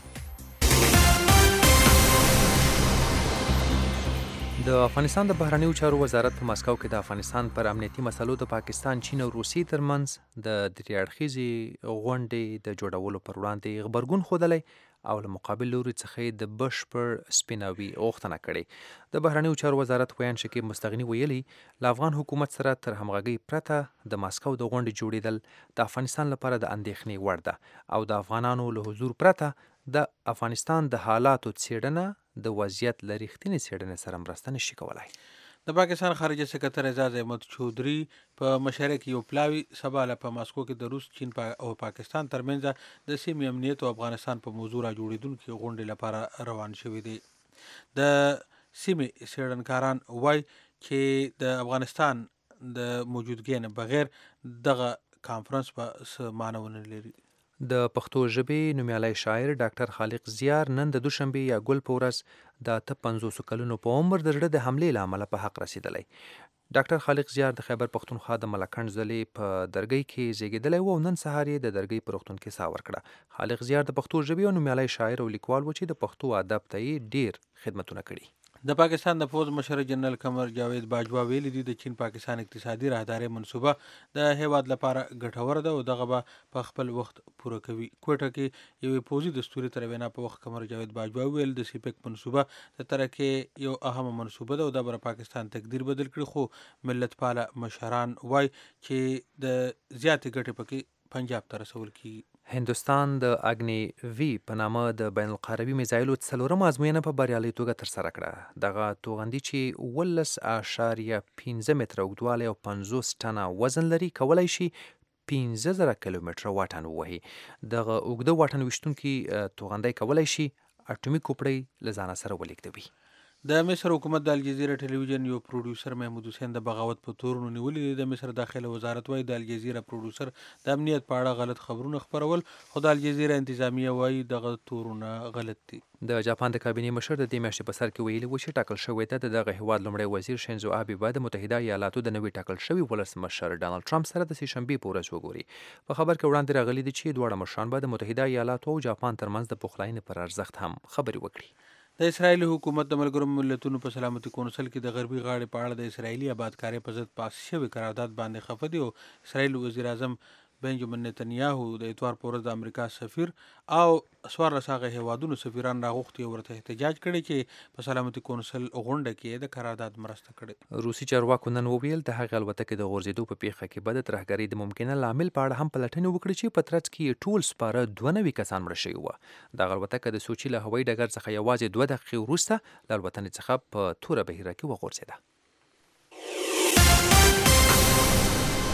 د افغانستان د بهرنیو چارو وزارت په ماسکو کې د افغانستان پر امنیتي مسلو د پاکستان، چین او روسیې ترمنځ د درې اړخیزې غونډې د جوړولو پر وړاندې غبرګون ښودلی او له مقابل لوري څخه یې د بشپړ سپیناوي غوښتنه کړې. د بهرنیو چارو وزارت ویان شکیب مستغني ویلي له افغان حکومت سره تر همغږۍ پرته د ماسکو د غونډې جوړېدل د افغانستان لپاره د اندېښنې وړ ده او د افغانانو له حضور پرته د افغانستان د حالاتو څېړنه د وضعیت له رښتینې څېړنې سره مرسته نشي کولای. د پاکستان خارجه سکرتر اعزاز احمد چودھری په مشره کې یو پلاوی سبا له په ماسکو کې د روس، چین او پاکستان ترمنځ د سیمې امنیت او افغانستان په موضوع را جوړېدونکې غونډې لپاره روان شوي دي. د سیمې څېړنکاران وایي چې د افغانستان د موجودګۍ نه بغیر دغه کانفرنس په څه معنی ونه لري. د پښتو ژبې نومیالی شاعر ډاکټر خالق زیار نن د دوشنبې یا ګل په ورځ د اته پنځوسو کلونو په عمر د زړه د حملې له امله په حق رسېدلی. ډاکټر خالق زیار د خیبر پښتونخوا د ملکنډ ضلعې په درګۍ کې زیږېدلی و او نن سهار یې د درګۍ په روغتون کې ساه ورکړه. خالق زیار د پښتو ژبې او نومیالی شاعر او لیکوال و چې د پښتو ادب ته یې ډېر خدمتونه کړي. د پاکستان د پوز مشر جنرال قمر جاوید باجوا ویلي دي د چین پاکستان اقتصادي راهداري منصوبه د هیواد لپاره ګټور ده او دغه به په خپل وخت پوره کوي. کوټه کې یو پوزي دستوري تر وینا په وخت قمر جاوید باجوا ویل د سیپک منصوبه د ترکه یو اهمه منصوبه ده او د بر پاکستان تقدیر بدل کړي خو ملت پاله مشران وای چې د زیاتې ګټې پکې پنجاب ته رسول کی. هندوستان د اګنی وی په نامه د بین القومي میزایلو څلورم ازموینه په بریالۍ توګه ترسره کړه. دغه توغندي چې اوولس اعشاریه پنځه متره اوږدوالی او پنځوس ټنه وزن لري کولی شي پنځه زره کیلومتره واټن ووهي. دغه اوږده واټن ویشتونکي توغندی کولی شي اټومي کوپړۍ له ځانه سره ولېږدوي. د مصر حکومت د الجزیره ټلویزیون یو پروډوسر محمود حسین د بغاوت په تورونو نیولي دي. د مصر داخله وزارت وایي د الجزیره پروډوسر د امنیت په اړه غلط خبرونه خپرول خو د الجزیره انتظامیه وایي دغه تورونه غلط دي. د جاپان د کابینې مشر د دې میاشتې په سر کې ویلي و چې ټاکل شوی ده د دغه هیواد لومړی وزیر شینزو آبی به د متحده ایالاتو د نوي ټاکل شوي ولسمشر ډانلډ ټرمپ سره د سې شنبې په ورځ وګوري. په خبر کې وړاندې راغلي دي چې دواړه مشران به د متحده ایالاتو او جاپان ترمنځ د پخلاینې پر ارزښت هم خبرې وکړي. د اسرایل حکومت د ملګرو ملتونو په سلامتي کونسل کې د غربي غاړې په اړه د اسرایلي آبادکارۍ په ضد پاس شوی قرارداد باندې خفه دي او اسرایل وزیر اعظم بنجامین نتنیاهو د اتوار په ورځ د امریکا سفیر او څوارلس هغه هیوادونو سفیران راغوښتي او ورته احتجاج کړی چې په سلامتي کونسل غونډه کې د قرارداد مرسته کړې. روسي چارواکو نن وویل د هغې الوتکې د غورځېدو په پیښه کې به د ترهګرۍ د ممکنه لامل په اړه هم پلټنې وکړي چې په ترڅ کې ټول سپاره دوه نوي کسان مړه شوي وو. دغه الوتکه د سوچي له هوایي ډګر څخه یوازې دوه دقیقې وروسته له الوتنې څخه په توره بحیره کې وغورځېده.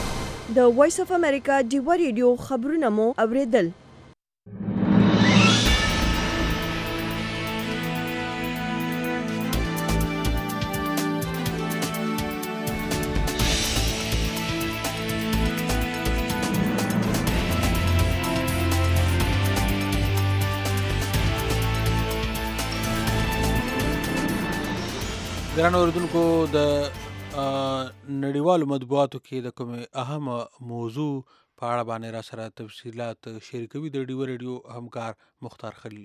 د وایس اف امریکا ډیوا ریډیو خبرونه مو اوریدل. ګران اوریدونکو، د نړیوالو مطبوعاتو کې د کومې اهم موضوع په اړه باندې را سره تفصیلات شریکوي د ډیوا ریډیو همکار مختار خلیل.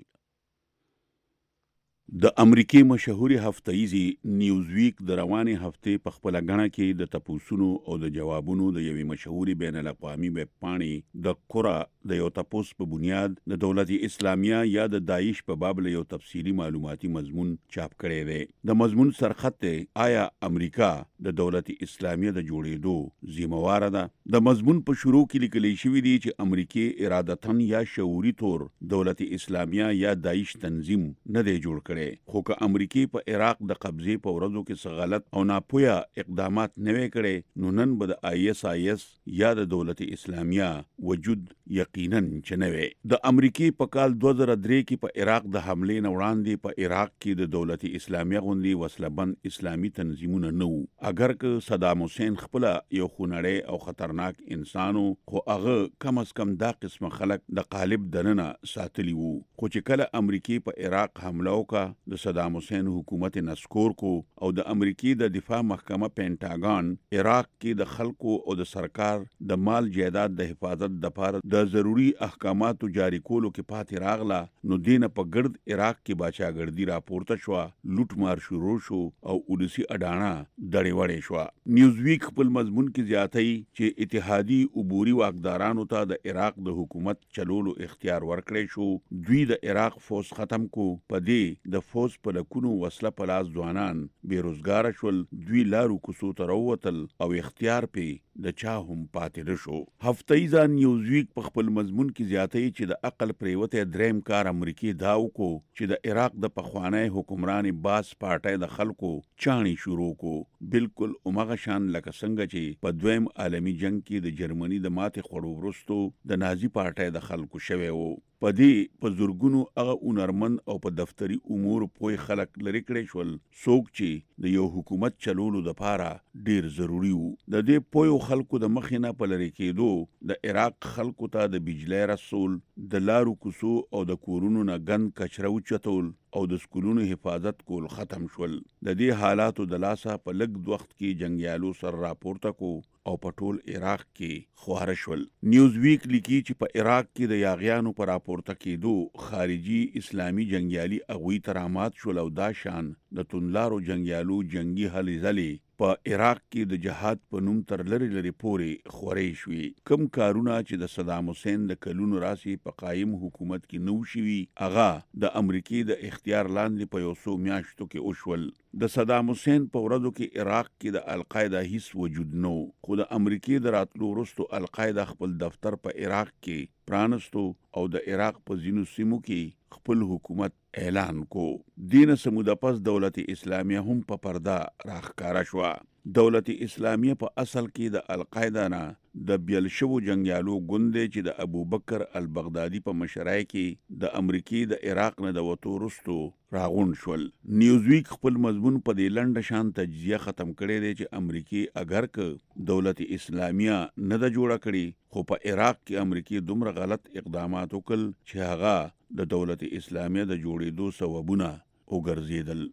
د امریکې مشهوري هفتهیزي نیوز ویک د روانې هفتې په خپله غڼه کې د تپوسونو او د جوابونو د یوې مشهوري بین الاقوامي ویب پاڼې د کورا د یو تپوس په بنیاد د دولت اسلامیه یا د داعش په باب له یو تفصیلي معلوماتي مضمون چاپ کړی دی. د مضمون سرخط دی: آیا امریکا د دولت اسلامیه د جوړېدو ذمہواره ده؟ د مضمون په شروع کې لیکل شوی دی چې امریکې ارادتن یا شعوري طور دولت اسلامیه یا داعش تنظیم نه دی جوړ کړی، خو که امریکې په عراق د قبضې په ورځو کې څه غلط او ناپوهه اقدامات نه وی کړي، نو نن به د آی اس آی اس یا د دولت اسلامیه وجود یقینا چې نه وي. د امریکې په کال دوه زره درې کې په عراق د حملې نه وړاندې په عراق کې د دولت اسلامیه غوندې وسلهبند اسلامي تنظیمونه نه وو. اگر که صدام حسین خپله یو خونړی او خطرناک انسان و، خو هغه کم از کم دا قسمه خلک د قالب دننه ساتلی وو. خو چې کله امریکې په عراق حمله وکړه، د صدام حسین حکومت نسکور کو او د امریکې د دفاع محکمه پینټاګان عراق کې د خلکو او د سرکار د مال جایداد د حفاظت دپاره د ضروري احکاماتو جاری کولو کې پاتې راغله، نو دینه په ګرد عراق کې باچاګردي راپورته شوه، لوټ مار شروع شو او ولسي اډانه دړې وړې شوه. نیوز ویک خپل مضمون کې زیاتوي چې اتحادي عبوري واکدارانو ته د عراق د حکومت چلولو اختیار ورکړی شو. دوی د عراق فوز ختم کو. په دې د فوز په لکونو وسله په لاس ځوانان بیروزګاره شول. دوی لارو کوڅو ته راووتل او اختیار پې د چا هم پاتې نه شو. هفتهیزه نیوز ویک په خپل مضمون کې زیاتوي چې د عقل پریوتی دریم کار امریکې دا وکړو چې د عراق د پخوانی حکمران باس پارټۍ د خلکو چاڼې شروع کو، بالکل همغه شان لکه څنګه چې په دویم عالمي جنگ کې د جرمني د ماتې خوړو وروستو د نازي پارټۍ د خلکو شوی و. په دې په زورګونو هغه هنرمند او په دفتري امور پوه خلک لرې کړی شول، څوک چې د یو حکومت چلولو دپاره ډیر ضروري وو. د دې پوهو خلکو د مخې نه په لرې کېدو د عراق خلکو ته د بجلی رسول، د لارو کوڅو او د کورونو نه ګند کچره وچتول او د سکولونو حفاظت کول ختم شول. د دې حالاتو د لاسه په لږ وخت کې جنګیالو سر راپورته کو او په ټول عراق کې خواره شول. نیوز ویک لیکي چې په عراق کې د یاغیانو په راپورته کېدو خارجي اسلامي جنګیالي هغوی ته رامات شول او دا شان د توندلارو جنګیالو جنګي هلې ځلې په عراق کې د جهاد په نوم تر لرې لرې پورې خورې شوې. کم کارونه چې د صدام حسین د کلونو راسې په قایم حکومت کې نو شوي، هغه د امریکې د اختیار لاندې په یو څو میاشتو کې وشول. د صدام حسین په ورځو کې عراق کې د القاعده هیڅ وجود نو، خو د امریکې د راتلو وروستو القاعده خپل دفتر په عراق کې پرانستو او د عراق په ځینو سیمو کې خپل حکومت اعلان کو. دین سموده پس دولت اسلامیه هم په پرده راښکاره شوه. دولت اسلامیه په اصل کې د القاعده نه د بیل شوو جنګیالو ګوند دی چې د ابوبکر البغدادي په مشرۍ کې د امریکې د عراق نه د وتو وروستو راغونډ شول. نیوز ویک خپل مضمون په دې لنډه شان تجزیه ختم کړی دی چې امریکې اگر که دولت اسلامیه نه ده جوړه کړې، خو په عراق کې امریکې دومره غلط اقدامات وکړل چې هغه د دولت اسلامیه د جوړېدو سببونه وګرځېدل.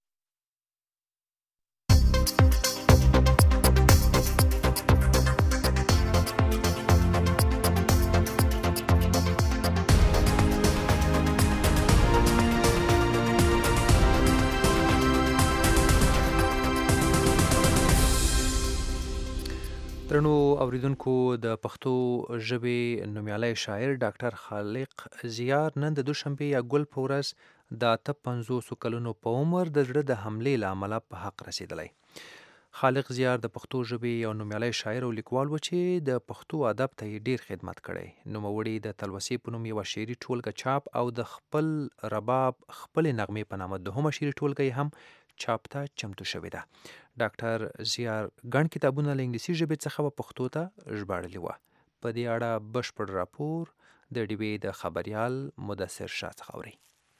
درنو اوریدونکو، د پښتو ژبې نومیالی شاعر ډاکټر خالق زیار نن د دوشنبې یا ګل په ورځ د اته پنځوسو کلونو په عمر د زړه د حملې له امله په حق رسېدلی. خالق زیار د پښتو ژبې یو نومیالی شاعر او لیکوال و چې د پښتو ادب ته یې ډیر خدمت کړی. نوموړي د تلوسې په نوم یوه شعري ټولګه چاپ او د خپل رباب خپلې نغمې په نامه دوهمه شعري ټولګه یې هم چاپ ته چمتو شوې ده. ډاکټر زیار ګڼ کتابونه له انګلیسي ژبې څخه په پښتو ته ژباړلي وه. په دې اړه بشپړ راپور د ډیوې د خبریال مدثر شاه څخه اورئ.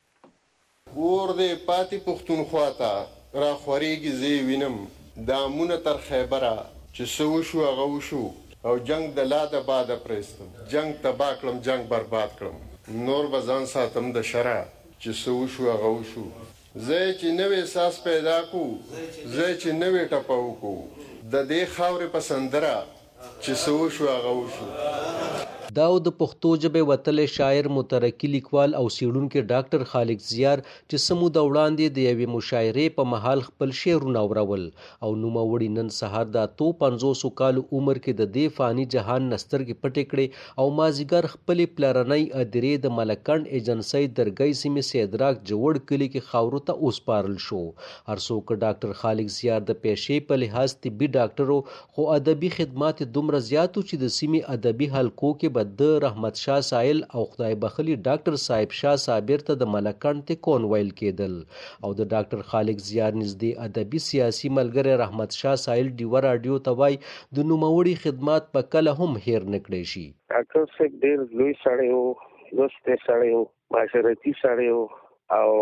اور دې پاتې پښتونخوا ته را خورېږي زه وینم دامونه تر خیبره چې څه وشو هغه وشو او جنگ د لا د باده پرېستم جنگ تباه کړم جنگ برباد کړم نور به ځان ساتم د شره چې څه وشو هغه وشو زه چې نوې احساس پیدا کو زه چې نوې ټپه وکړو د دې خاورې په سندره چې څه وشو هغه وشو. دا د پښتو ژبې وتلی شاعر مترقي لیکوال او څېړونکی ډاکټر خالق زیار چې څه موده وړاندې د یوې مشاعرې په مهال خپل شعرونه اورول او نوموړي نن سهار د اتو پنځوسو کالو عمر کې د دې فاني جهان نه سترګې پټې کړې او مازدیګر خپلې پلرنۍ ادرې د ملکنډ ایجنسۍ درګۍ سیمې سیدراک جوړ کلي کې خاورو ته وسپارل شو. هر څوک ډاکټر خالق زیار د پیشې په لحاظ طبي ډاکټر خو ادبي خدمات دومره زیاتو چې د سیمې ادبي حلقو کې د رحمت شاه سایل او خدای بخلي ډاکټر صاحب شاه صابر ته د ملکنډ تکون ویل کېدل او د ډاکټر خالق زیار نږدې ادبي سیاسي ملګری رحمت شاه سایل ډیوه راډیو ته وایي د نوموړي خدمات په کله هم هیر نه کړی شي. ډاکټر صاحب ډېر لوی سړی و لوستی سړی و معاشرتي سړی و او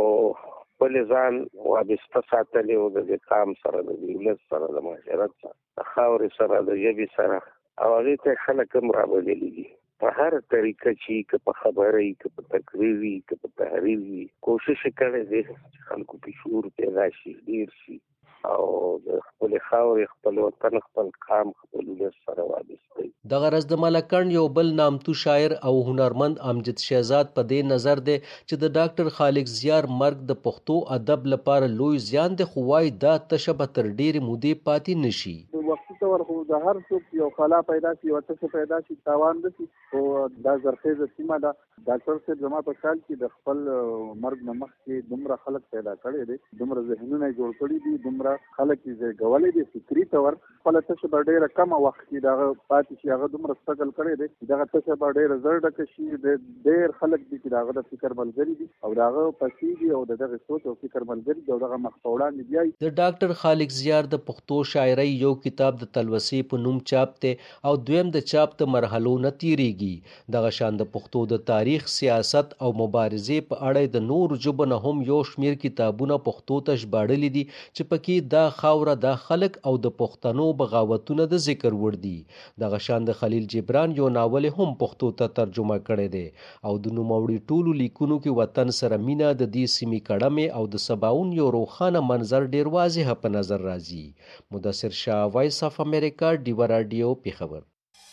خپل ځان وابسته ساتلی و د دې قام سره د دې ولس سره د معاشرت سره د خاورې سره د ژبې سره او هغې ته خلک هم رابللي دي په هر طریقه چې که په خبره وي که په تقریر وي که په تحریر وي کوشش یې کړی دی چې خلکو کې شعور پیدا شي ډېر شي او د خپلې خاورې خپل وطن خپل قام خپل ولس سره وابسته وي. دغه راز د ملکنډ یو بل نامتو شاعر او هنرمند امجد شهزاد په دې نظر دی چې د ډاکټر خالق زیار مرګ د پښتو ادب لپاره لوی زیان دی خو وایي دا تشه به تر ډېرې مودې پاتې نه شي. وختي طور خو د هر څوک یو خلا پیدا شي یو تشه پیدا شي تاوان نه شي خو دا زرخیزه سیمه ده. ډاکټر صاحب زما په خیال کې د خپل مرګ نه مخکې دومره خلک پیدا کړي دي دومره ذهنونه یې جوړ کړي دي دومره خلک یې زېږولی دي فکري طور خپله تشه به ډېره کمه وخت کې دغه پاتې شي هغه دومره سټرګل کړی دی دغه تشه به ډېره زر ډکه شي ډېر خلک دي چې د هغه د فکر ملګري دي او د هغه پسې دي او د دغه سوچ او فکر ملګري دي او دغه مخ په وړاندې بیایي. د ډاکټر خالق زیار د پښتو شاعرۍ یو کتاب د تلوسې په نوم چاپ دی او دویم د چاپ د مرحلو نه تیریږي. دغه شان د پښتو د تاریخ سیاست او مبارزې په اړه د نورو ژبو نه هم یو شمیر کتابونه پښتو ته ژباړلي دي چې پکې دا خاوره دا خلک او د پښتنو بغاوتونه د ذکر وړ دي. دغه شان د خلیل جبران یو ناول هم پښتو ته ترجمه کړی دی او د نوموړي ټولو لیکونو کې وطن سره مینه د دې سیمې کړمې او د سباون یو روښانه منظر ډیر واضح په نظر راځي. مدثر شاه وایس اف امریکا ډیوه راډیو پیښور.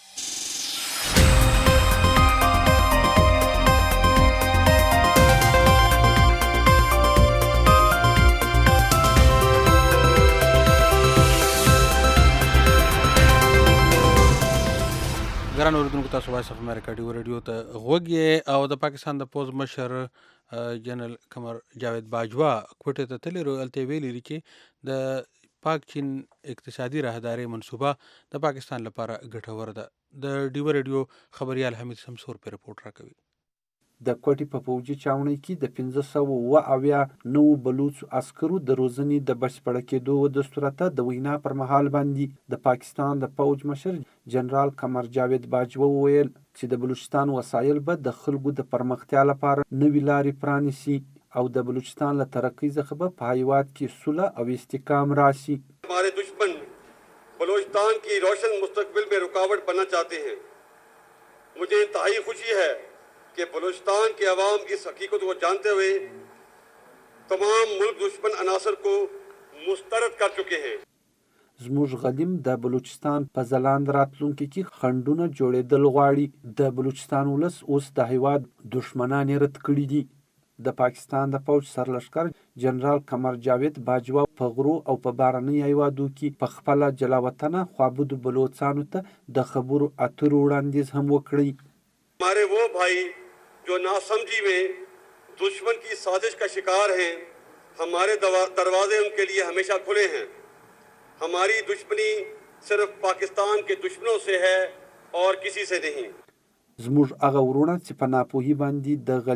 ګران اوریدونکو تاسو وایس اف امریکا ډیو رادیو ته غوږ یې او د پاکستان د پوز مشر جنرال قمر جاوید باجوا کوټې ته تللی هلته ویلي دي چې د پاک چین اقتصادي راهدارۍ منصوبه د پاکستان لپاره ګټور ده. د ډیو رادیو خبریال حمید شمسور په رپورټ راکوي. د کوټې په پوځي چاونۍ کې د پنځه سوه اوه اویا نوو بلوڅو عسکرو د روزنې د بشپړه کېدو د صورته د وینا پر مهال باندې د پاکستان د پوځ مشر جنرال قمر جاوید باجوا وویل چې د بلوچستان وسایل به د خلکو د پرمختیا لپاره نوې لارې پرانیسي او د بلوچستان له ترقۍ څخه به په هیواد کې سوله او استحکام راشي. ہمارے دشمن بلوچستان کی روشن مستقبل میں رکاوٹ بننا چاہتے ہیں. مجھے انتہائی خوشی ہے کہ بلوچستان کے عوام اس حقیقت کو جانتے ہوئے تمام ملک دشمن عناصر کو مسترد کر چکے ہیں. زموږ غلیم د بلوچستان په ځلاند راتلونکي کې خنډونه جوړېدل غواړي. د بلوچستان ولس اوس د هیواد دشمنان یې رد کړي دي. د پاکستان د پوځ سرلښکر جنرال قمر جاوید باجوا په غرو او په بارنۍ هیوادو کې په خپله جلا وطنه خوابودو بلوڅانو ته د خبرو اترو وړاندیز هم وکړي. ہمارے وہ بھائی جو ناسمجھی میں دشمن کی سازش کا شکار ہیں ہمارے دروازے ان کے لیے ہمیشہ کھلے ہیں. ہماری دشمنی صرف پاکستان کے دشمنوں سے ہے اور کسی سے نہیں. زموږ هغه ورونه چې په ناپوهي باندې د غلیم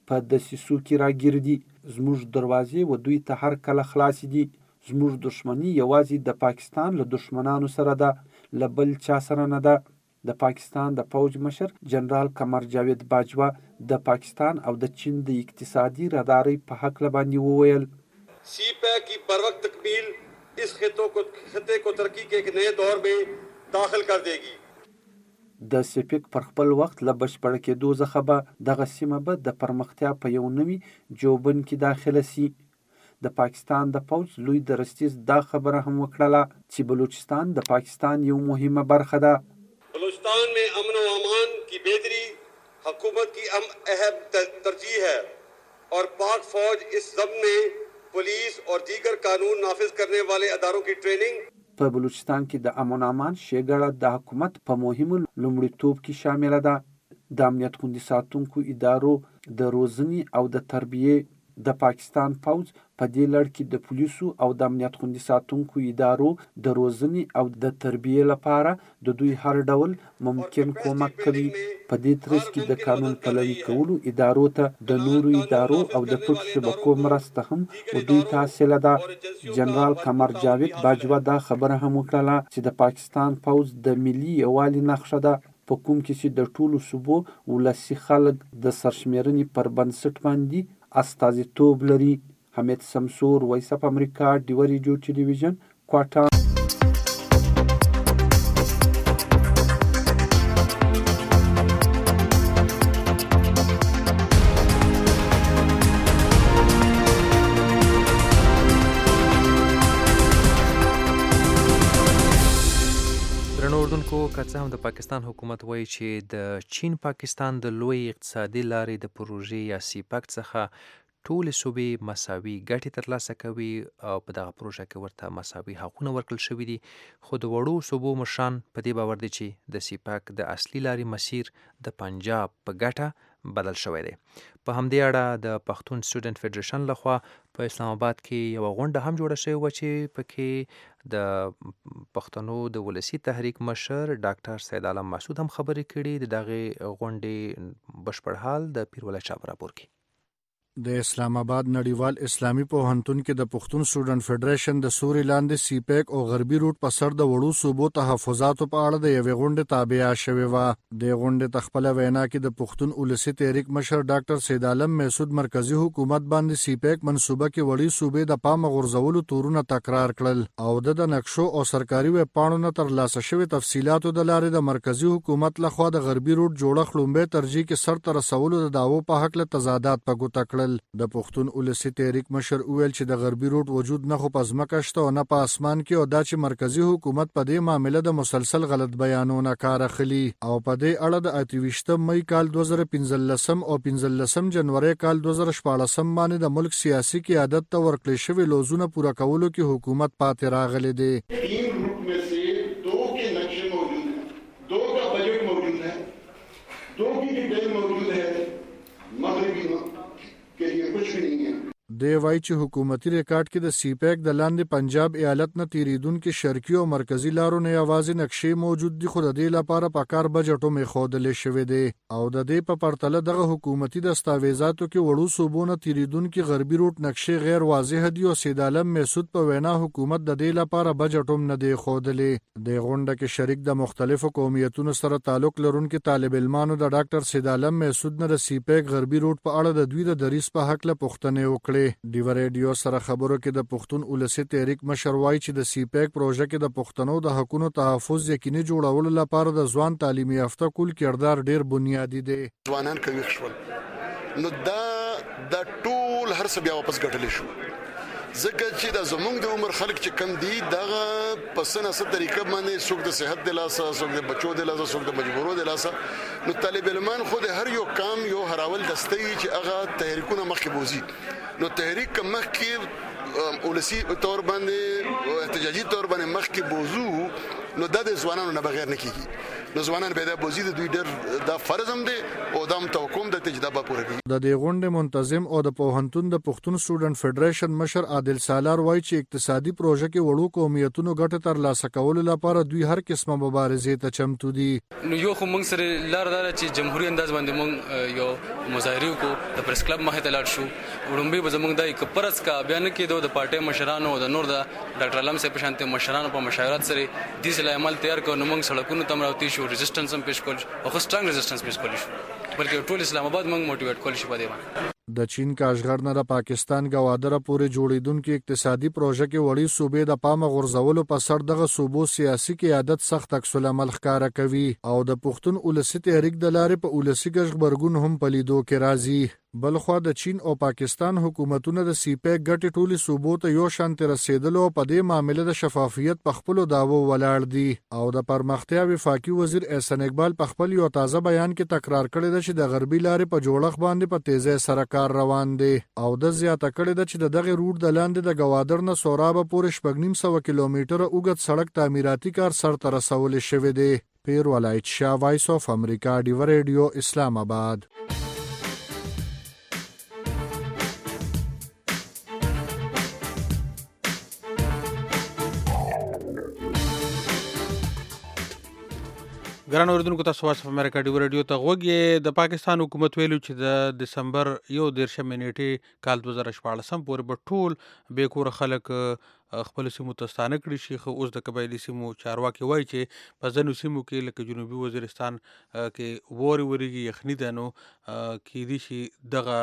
په دسیسو کې راګیردي. زموږ دروازې و دوی ته هر کله خلاصې دي. زموږ دښمني یوازې د پاکستان له دښمنانو سره ده، له بل چا سره نه ده. د پاکستان د پوج مشر جنرال قمر جاوید باجوا د پاکستان او د چین د اقتصادي رادارۍ په هکله باندې وویل. سی پیک کی پر وقت تکمیل اس خطوں کو خطے کو ترقی کے ایک نئے دور میں داخل کر دے گی. د سپیک پر خپل وخت له بشپړ کېدو څخه به دغه سیمه به د پرمختیا په یو نوي جوبن کې داخله سي. د پاکستان د پوځ لوی درستیز دا خبره هم وکړله چې بلوچستان د پاکستان یو مهمه برخه ده. بلوچستان میں امن و امان کی بہتری حکومت کی اہم ترجیح ہے اور پاک فوج اس ضمن میں پولیس اور دیگر قانون نافذ کرنے والے اداروں کی ټریننګ. په بلوچستان کې د امن و امان ښېګړه د حکومت په مهمو لومړیتوب کې شامله ده. د امنیت خوندي ساتونکو ادارو د روزنې او د تربیې د پاکستان پوځ په دې لړ کې د پولیسو او د امنیت خوندي ساتونکو ادارو د روزنې او د تربیې لپاره د دوی هر ډول ممکن کومک کوي. په دې ترڅ کې د قانون پلوي کولو ادارو ته د نورو ادارو او د پټو شبکو مرسته هم دوی ته حاصله ده. جنرال قمر جاوید باجوا دا خبره هم وکړله چې د پاکستان پوځ د ملي یووالي نښه ده، په کوم کې چې د ټولو صوبو ولسي خلک د سرشمېرنې پر بنسټ باندې استازیتوب لري. حمید سمسور، وایس اف امریکا، ډیوه ریډیو ټلویزیون، کوټا. که څه هم د پاکستان حکومت وایي چې د چین پاکستان د لوی اقتصادي لارې د پروژې یا سیپاک څخه ټولې صوبې مساوي ګټې ترلاسه کوي او په دغه پروژه کې ورته مساوي حقونه ورکړل شوي دي، خو د وړو صوبو مشران په دې باور دي چې د سیپاک د اصلي لارې مسیر د پنجاب په ګټه بدل شوی دی. په همدې اړه د پښتون سټوډنټ فدریشن لخوا په اسلام آباد کې یوه غونډه هم جوړه شوې وه چې پکې د پښتنو د ولسي تحریک مشر ډاکټر سید عالم مسعود هم خبرې کړي. د دغې غونډې بشپړ حال د پیرولای شاه په راپور کې. د اسلام آباد نړیوال اسلامي پوهنتون کې د پښتون سټوډنټ فدریشن د سوري لاندې سی پیک او غربي روټ په سر د وړو صوبو تحفظاتو په اړه د یوې غونډې تابع شوې وه. د غونډې ته خپله وینا کې د پښتون ولسي تحریک مشر ډاکټر سید عالم مسعود مرکزی حکومت باندې سی پیک منصوبه کې وړې صوبې د پامه غورځولو تورونه تکرار کړل او د نقشو او سرکاري ویبپاڼو نه ترلاسه شوې تفصیلاتو د لارې د مرکزی حکومت لخوا د غربي روټ جوړښت لومبۍ ترجیح کې سر ته رسولو د دعوو په هکله تضادات په ګوته کړل. د پښتون ولسي تحریک مشر وویل چې د غربي روټ وجود نه خو په ځمکه شته او نه په اسمان کې، او دا چې مرکزی حکومت په دې معامله د مسلسل غلط بیانونه کار اخلي او په دې اړه د اته ویشتم مئی کال دوه زره پنځلسم او پنځلسم جنوري کال دوه زره شپاړسم باندې د ملک سیاسي قیادت ته ورکړل شوي لوزونه پوره کولو کې حکومت پاتې راغلی دی. تین روٹ میں سے دو کے نقشے موجود ہیں، دو کا بجٹ موجود ہے، دو کی ڈیٹیل موجود ہے، مغربی کے لیے کچھ بھی نہیں ہے. دی وایي چې حکومتي ریکارډ کې د سی پیک د لاندې پنجاب ایالت نه تیریدونکو شرقي او مرکزی لارو نه یوازې نقشې موجود دي، خو د دې لپاره په کار بجټ هم ایښودلی شوی دی او د دې په پرتله دغه حکومتي دستاویزاتو کې وړو صوبو نه تیریدونکي غربي روټ نقشې غیر واضح دي او سید عالم مسعود په وینا حکومت د دې لپاره بجټ هم نه دی ایښودلی. د غونډه کې شریک د مختلفو قومیتونو سره تعلق لرونکي طالب علمانو د ډاکټر سید عالم مسعود نه د سی پیک غربي روټ په اړه د دوی د دریځ په هکله پوښتنې وکړې. ډیوه ریډیو سره خبرو کې د پښتون ولسي تحریک مشر وایي چې د سی پیک پروژه کې د پښتنو د حقونو تحفظ یقیني جوړولو لپاره د ځوان تعلیمي یافته کول کردار ډیر بنیادی دی. ځوانان کوي شول نو دا د ټول هر څه بیا واپس ګټل شو، ځکه چې د زمونږ د عمر خلک چې کم دي دغه په سنه څه طریقه باندې څوک د صحت د لاسه، څوک د بچو د لاسه، څوک د مجبورو د لاسه، نو طالب علمان خو د هر یو کام یو هراول دستی چې هغه تحریکونه مخکې بوزي، نو تحریک مخکې ولسی تور باندې احتجاجي تور باندې مخکې بوزو، نو دا د ځوانانو نه بغیر نه کیږي. نو ځوانان به د بوزي د دوی ډېر د فرض هم دی او د توقم د تجربه پوره کوي. د دې غونډې منتظم او د پوهنتون د پښتون سټوډنټ فدریشن مشر عادل سالار وایي چې اقتصادي پروژه کې وړو قومیتونو ګټه ترلاسه کولو لپاره دوی هر قسمه مبارزې ته چمتو دي. نو یو خو موږ سره لار دار چې جمهوریت انداز باندې موږ یو مظاهره کو د پریس کلب مخې ته لاړ شو. وړومبي به زموږ د کپرس کا بیان کې د پارټي مشرانو او د نور د ډاکټر علم صاحب په شانته مشرانو په مشاورت سره د دې عمل تیار کړو. نو موږ سړکونو تم راوتی شو، ریزिस्टنس هم پیش کول او خو سترنګ ریزिस्टنس پیش کول شو، بلکې ټول اسلام آباد موږ موټیویټ کول شو په دې باندې. د چین کاشغر نه د پاکستان گوادره پورې جوړیدونکو اقتصادي پروژه کې وړي صوبې د پامه غورځولو په سر دغه صوبو سیاسي قیادت سخت عکس العمل ښکارا کوي او د پښتون اولسي تحریک د لارې په اولسي غبرګون هم پلیدو کې راځي. بلخوا د چین او پاکستان حکومتونه د سی پیک ګټې ټولي صوبو ته یو شان تر رسیدلو په دې معاملې د شفافیت په خپل داوو ولاړ دي او د پرمختیا وفاقي وزیر احسان اقبال په خپل یو تازه بیان کې تکرار کړی دی چې د غربي لارې په جوړښت باندې په تیزه سره کار روان دی او د زیاته کړی دی چې دغه روټ د لاندې د گوادر نه سورابه پورې شپږ نیم سوه کیلومتره اوږد سړک تعمیراتي کار سرته رسول شوی دی. پیر ولایت شاه، وایس اف امریکا، ډیو ریډیو، اسلام آباد. ګران اوریدونکو، تاسو وایس اف امریکا ډیو ریډیو ته غوږی. د پاکستان حکومت ویلو چې د دسمبر یو دیرشمې نیټې کال دوه زره شپاړسم پورې به ټول بې کوره خلک خپل سیمو ته ستانه کړي شي. خو اوس د قبایلي سیمو چارواکي وایي چې په ځینو سیمو کې لکه جنوبي وزیرستان کې وورې ورېږي، یخني ده، نو کیدای شي دغه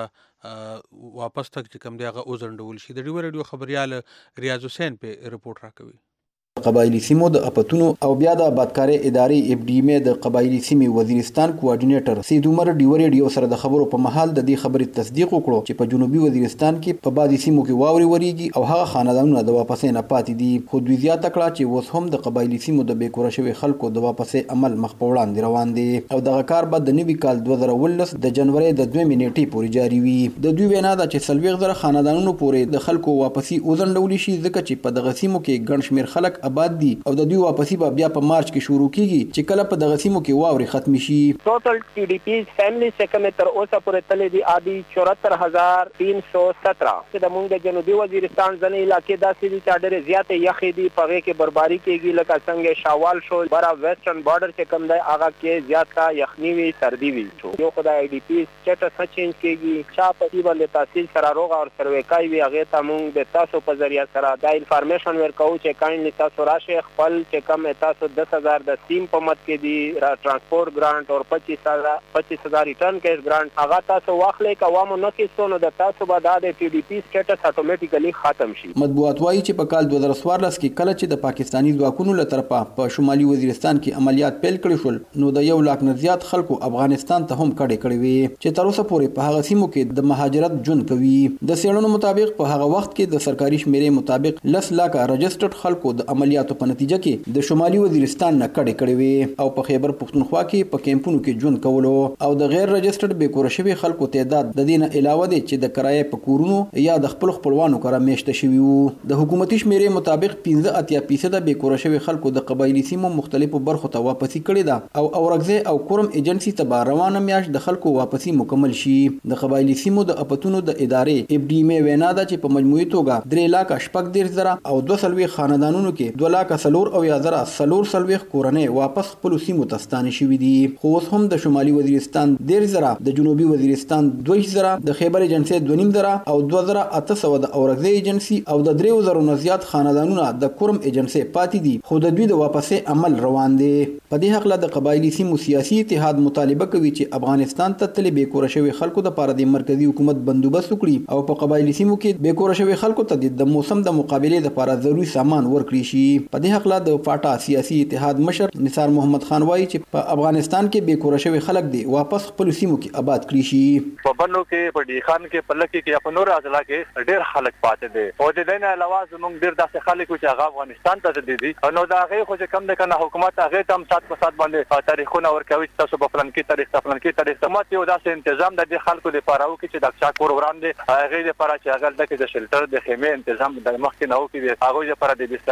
واپس تک چې کوم دی هغه وځنډول شي. د ډیو ریډیو خبریال ریاض حسین په رپورټ راکوي. قبایلی سیمو د اپتونو او بیا د آبادکارۍ ادارې اف ډي ایم د قبایلی سیمې وزیرستان کوارډینیټر سید عمر ډیو ریډیو سره د خبرو په محل د دې خبرې تصدیق وکړو چې په جنوبي وزیرستان کې په بعضي سیمو کې واورې ورېږي او هغه خاندانونه د واپسې نه پاتې دي. خو دوی زیاته کړه چې اوس هم د قبایلی سیمو د بې کوره شوي خلکو د واپسې عمل مخ په وړاندې روان دی او دغه کار به د نوي کال دوه زره اوولس د جنورۍ د دویمې نیټې پورې جاري وي. د دوی وینا ده چې څلوېښت زره خاندانونو پورې د خلکو واپسي وځنډولی شي ځکه چې په دغه سیمو کې ګڼ شمېر خلک آباد دي او د دوی واپسی به بیا په مارچ کې شروع کیږي چې کله په دغه سیمو کې واورې ختم شي. ټوټل ټي ډي پی فیملی چې کومه تر اوسه پورې تللې دي عادي چوهتر هزار تین سو سترہ چې د مونږ د جنوبي وزیرستان ځنې علاقې داسې دي چې ډېرې زیاتې یخې دي، په هغې کې برباري کېږي لکه څنګه شاوال شو، برا ویسټرن بارډر چې کوم دی هغه کې زیاته یخني وي، سردي وي. یو خو د آی ډي پی سټیټس نه چینج کېږي، چا په دې باندې تحصیل سره روغه او سرویکای وي هغې ته مونږ د تاسو په ذریعه سره دا انفارمیشن ورکوو چې کاینډلی تاسو راشئ خپل چې کم تاسو دس هزار د سیم په مت کې دي ترانسپورت ګرانټ او پچیس هزار پچیس هزار ریټرن کیش ګرانټ هغه تاسو واخلئ. که وامو نه کیسو نو د تاسو به دا د ټي ډي پی سټیټس اتوماتیکلی ختم شي. مطبوعات وایي چې په کال دوه زره څوارلس کې کله چې د پاکستاني ځواکونو له طرفه په شمالي وزیرستان کې عملیات پیل کړي شول نو د یو لاک نه زیات خلکو افغانستان ته هم کډې کړې وي چې تر اوسه پورې په هغه سیمو کې د مهاجرت ژوند کوي. د څېړنو مطابق په هغه وخت کې د سرکاري شمیرې مطابق لس لاکه رجسټرډ خلکو د عملیاتو په نتیجه کې د شمالي وزیرستان نه کډې کړې وي او په خیبر پښتونخوا کې په کیمپونو کې ژوند کولو او د غیر رجسټرډ بې کوره شوي خلکو تعداد د دې نه علاوه دی چې د کرایې په کورونو یا د خپل خپلوانو کره میشته شوي وو. د حکومتي شمیرې مطابق پنځه اتیا فیصده بې کوره شوي خلکو د قبایلي سیمو مختلفو برخو ته واپسي کړې ده او اورکزۍ او کورم ایجنسي ته به روانه میاشت د خلکو واپسي مکمل شي. د قبایلي سیمو د اپتونو د ادارې اف ډي ایم وینا ده چې په مجموعي توګه درې لاکه شپږ دېرش زره او دوه څلوېښت خاندانونو کې دوه لاکه څلور اویا زره څلور څلوېښت کورنۍ واپس خپل سیمو ته ستانه شوي دي. خو اوس هم د شمالي وزیرستان دېرش زره، د جنوبي وزیرستان دوه زره، د خیبر ایجنسي دوه نیم زره او دوه زره اته سوه د اورکزۍ ایجنسي او د درېو زرو نه زیات خاندانونه د کورم ایجنسي پاتې دي خو د دوی د واپسې عمل روان دی. په دې هکله د قبایلي سیمو سیاسي اتحاد مطالبه کوي چې افغانستان ته تللي بې کوره شوي خلکو دپاره د مرکزي حکومت بندوبست وکړي او په قبایلي سیمو کې بې کوره شوي خلکو ته د موسم د مقابلې دپاره ضروري سامان ورکړي شي. په دې هکله د فاټا سیاسي اتحاد مشر نثار محمد خان وایي چې په افغانستان کې بې کوره شوي خلک دي واپس خپل سیمو کې آباد کړي شي. په بنو کې په ډي خان کې په لکه کې یا په نور اضلاع کې ډېر خلک پاتې دي او د دې نه علاوه زموږ ډېر داسې خلک چې هغه افغانستان ته ځي نو د هغې خو چې کم دی که نه حکومت هغې ته هم سات په سات باندې تاریخونه ورکوي چې تاسو په فلانکي تاریخ ته فلانکي تاریخ ته حکومت یو داسې انتظام د دې خلکو دپاره وکړي چې د چا کور وران دی هغې دپاره چې هغه دلته کې د شلټر د خیمې انتظام د مخکې نه وکړي د هغوی دپاره د بسترې ښه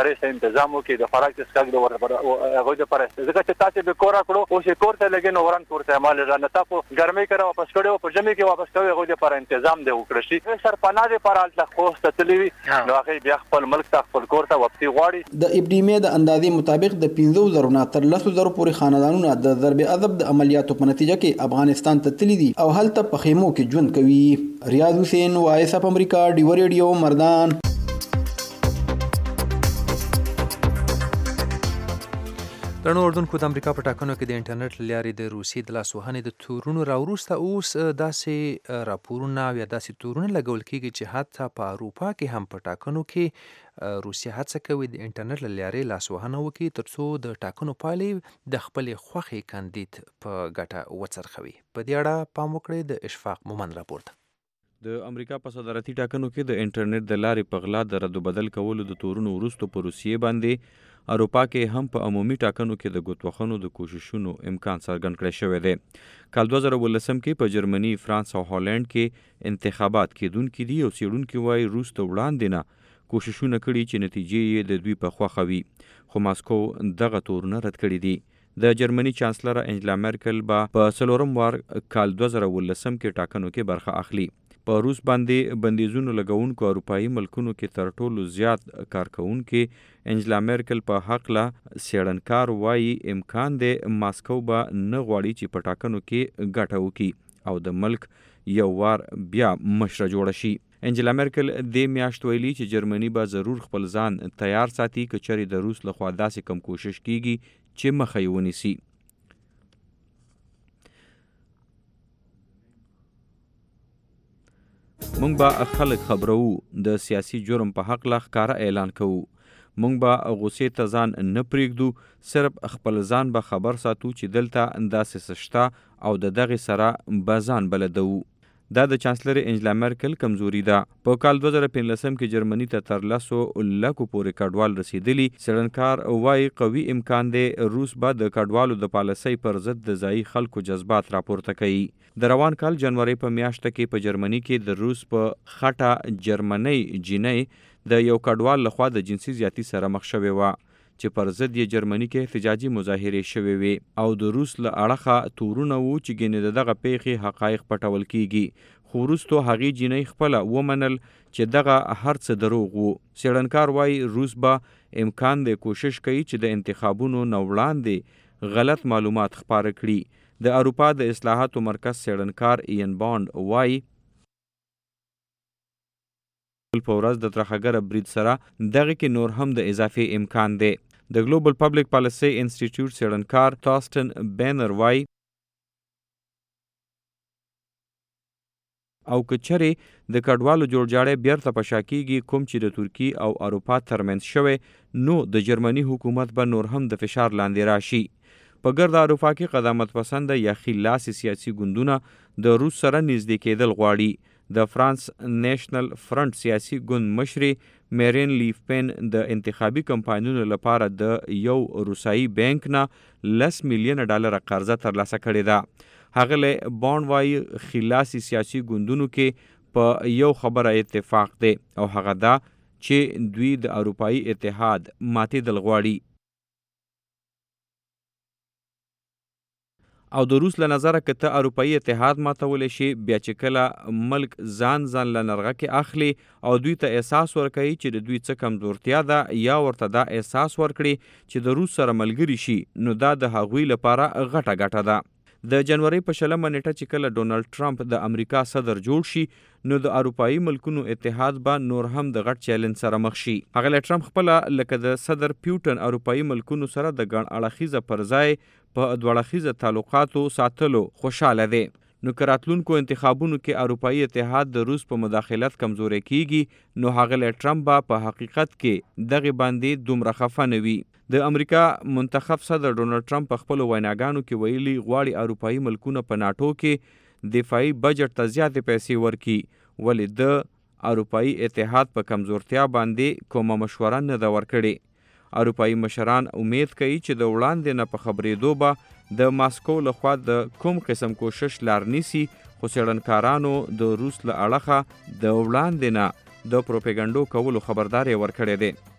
تنظیم وکړي د خوراک څښاک د ور هغه د پر ځکه چې تاسو به کور کړو او چې کور ته لګین وران کور ته مال نه تاسو ګرمي کړو واپس کړو په جمع کې واپس کړو هغه د پر تنظیم دی وکړي شي سرپناه د پر الته خو ستلوي نو هغه بیا خپل ملک ته خپل کور ته واپس غواړي. د ابډیمې د اندازې مطابق د پنځه زره نه تر لس زره پورې خاندانونه د ضرب عذاب د عملیاتو په نتیجه کې افغانستان ته تللي دي او هلته په خیمو کې ژوند کوي. ریاض حسین وایس اف امریکا ډیو ریډیو مردان. درنو اردوونکو د امریکا په ټاکنو کې د انټرنیټ له لارې د روسیې د لاسوهنې د تورونو راوروسته اوس داسې راپورونه یا داسې تورونه لګول کېږي چې حتی په اروپا کې هم په ټاکنو کې روسیه هڅه کوي د انټرنیټ له لارې لاسوهنه وکړي ترڅو د ټاکنو پایلې د خپلې خوښې کاندید په ګټه وڅرخوي. په دې اړه پام وکړئ د اشفاق مومند راپورته. د امریکا په صدارتي ټاکنو کې د انټرنیټ د لارې په غلا د رد و بدل کولو د تورونو وروسته په روسیې باندې اروپا کې هم په عمومي ټاکنو کې د ګوتوخنو د کوششونو امکان څرګند کړی شوی دی. کال دوه زره اوولسم کې په جرمني، فرانس او هالند کې انتخابات کېدونکي دي او څېړونکي وایي روس ته وړاندې نه کوششونه کړي چې نتیجې یې د دوی په خوښه وي، خو ماسکو دغه تورونه رد کړي دي. د جرمني چانسلر انجلا مرکل به په څلورم وار کال دوه زره اوولسم کې ټاکنو کې برخه اخلي. په روس باندې بندیزونو لګونکو اروپایي ملکونو کې تر ټولو زیات کارکونکي انجلا مرکل په حق له څېړنکار وایي امکان دی ماسکو به نه غواړي چې په ټاکنو کې ګټه وکړي او د ملک یو وار بیا مشره جوړه شي. انجلا مرکل دې میاشت ویلي چې جرمني به ضرور خپل ځان تیار ساتي که چېرې د روس لخوا داسې کم کوشش کیږي چې مخه یې ونیسي. مونږ به خلک خبرو د سیاسي جرم په حق له ښکاره اعلان کوو. مونږ به غوسې ته ځان نه پرېږدو، صرف خپل ځان به خبر ساتو چې دلته داسې څه شته او د دغې سره به ځان بلدوو. دا د چانسلر انجلا مرکل کمزوري ده. په کال دوه زره پنځلسم کې جرمني ته تر لسو لکو پورې کډوال رسېدلي. څېړنکار وایي قوي امکان دی روس به د کډوالو د پالیسۍ پر ضد د ځایي خلکو جذبات راپورته کوي. د روان کال جنوري په میاشته کې په جرمني کې د روس په خټه جرمنۍ جینۍ د یو کډوال لخوا د جنسي زیاتی سره مخ شوې وه چې پر ضد یې جرمني کې احتجاجي مظاهرې شوې وې او د روس له اړخه تورونه وو چې ګینې د دغه پیښې حقایق پټول کیږي. خو وروستو هغې جینۍ خپله ومنل چې دغه هر څه دروغ وو. څېړنکار وایي روس به امکان دی کوشش کوي چې د انتخابونو نه وړاندې غلط معلومات خپاره کړي. د اروپا د اصلاحاتو مرکز څېړنکار ایان بانډ وایي په ورځ د ترخګره برید سره دغه کې نور هم د اضافې امکان دی. د ګلوبل پبلک پالیسي انسټیټیوټ څېړنکار تاستن بینر وایي او که چرې د کډوالو جوړجاړی بیرته په شا کېږي کوم چې د ترکیې او اروپا ترمنځ شوی نو د جرمني حکومت به نور هم د فشار لاندې راشي. په ګرد اروپا کې قدامت پسنده یا خلاسي سیاسي ګوندونه د روس سره نږدې کېدل غواړي. د فرانس نیشنل فرنٹ سیاسي ګوند مشرې میرین لیف پین د انتخابي کمپاینونو لپاره د یو روسایي بانک نه لس میلیونه ډالر قرضه ترلاسه کړې ده. هغه بانډ وایي خلاسي سیاسي ګوندونو کې په یو خبره اتفاق دی او هغه دا چې دوی د اروپایي اتحاد ماتېدل غواړي او د روس له نظره که ته اروپایي اتحاد ماتولی شي بیا چې کله ملک ځان ځان له نرغه کې اخلي او دوی ته احساس ورکوي چې د دوی څه کمزورتیا ده یا ورته دا احساس ورکړي چې د روس سره ملګري شي نو دا د هغوی لپاره غټه ګټه ده. د جنوري په شلمه نیټه چې کله ډونالډ ټرمپ د امریکا صدر جوړ شي نو د اروپایي ملکونو اتحاد به نور هم د غټ چیلنج سره مخ شي. هغه ټرمپ خپله لکه د صدر پیوټن اروپایي ملکونو سره د ګڼ اړخیزه پر ځای په دوه اړخیزه تعلقاتو ساتلو خوشاله دی. نو که راتلونکو انتخابونو کې اروپایي اتحاد د روس په مداخلت کمزوری کیږي نو هغه ټرمپ به په حقیقت کې دغه باندې دومره خفه نه وي. د امریکا منتخب صدر ډونالډ ټرمپ په خپلو ویناګانو کې ویلي غواړي اروپایي ملکونه په ناټو کې دفاعي بجټ ته زیاتې پیسې ورکړي ولې د اروپایي اتحاد په کمزورتیا باندې کومه مشوره نه ده ورکړې. اروپایي مشران امید کوي چې د وړاندې نه په خبرېدو به د ماسکو لخوا د کوم قسم کوشش لار نیسي خو څېړنکارانو د روس له اړخه د وړاندې نه د پروپاګانډو کولو خبرداری ورکړی دی.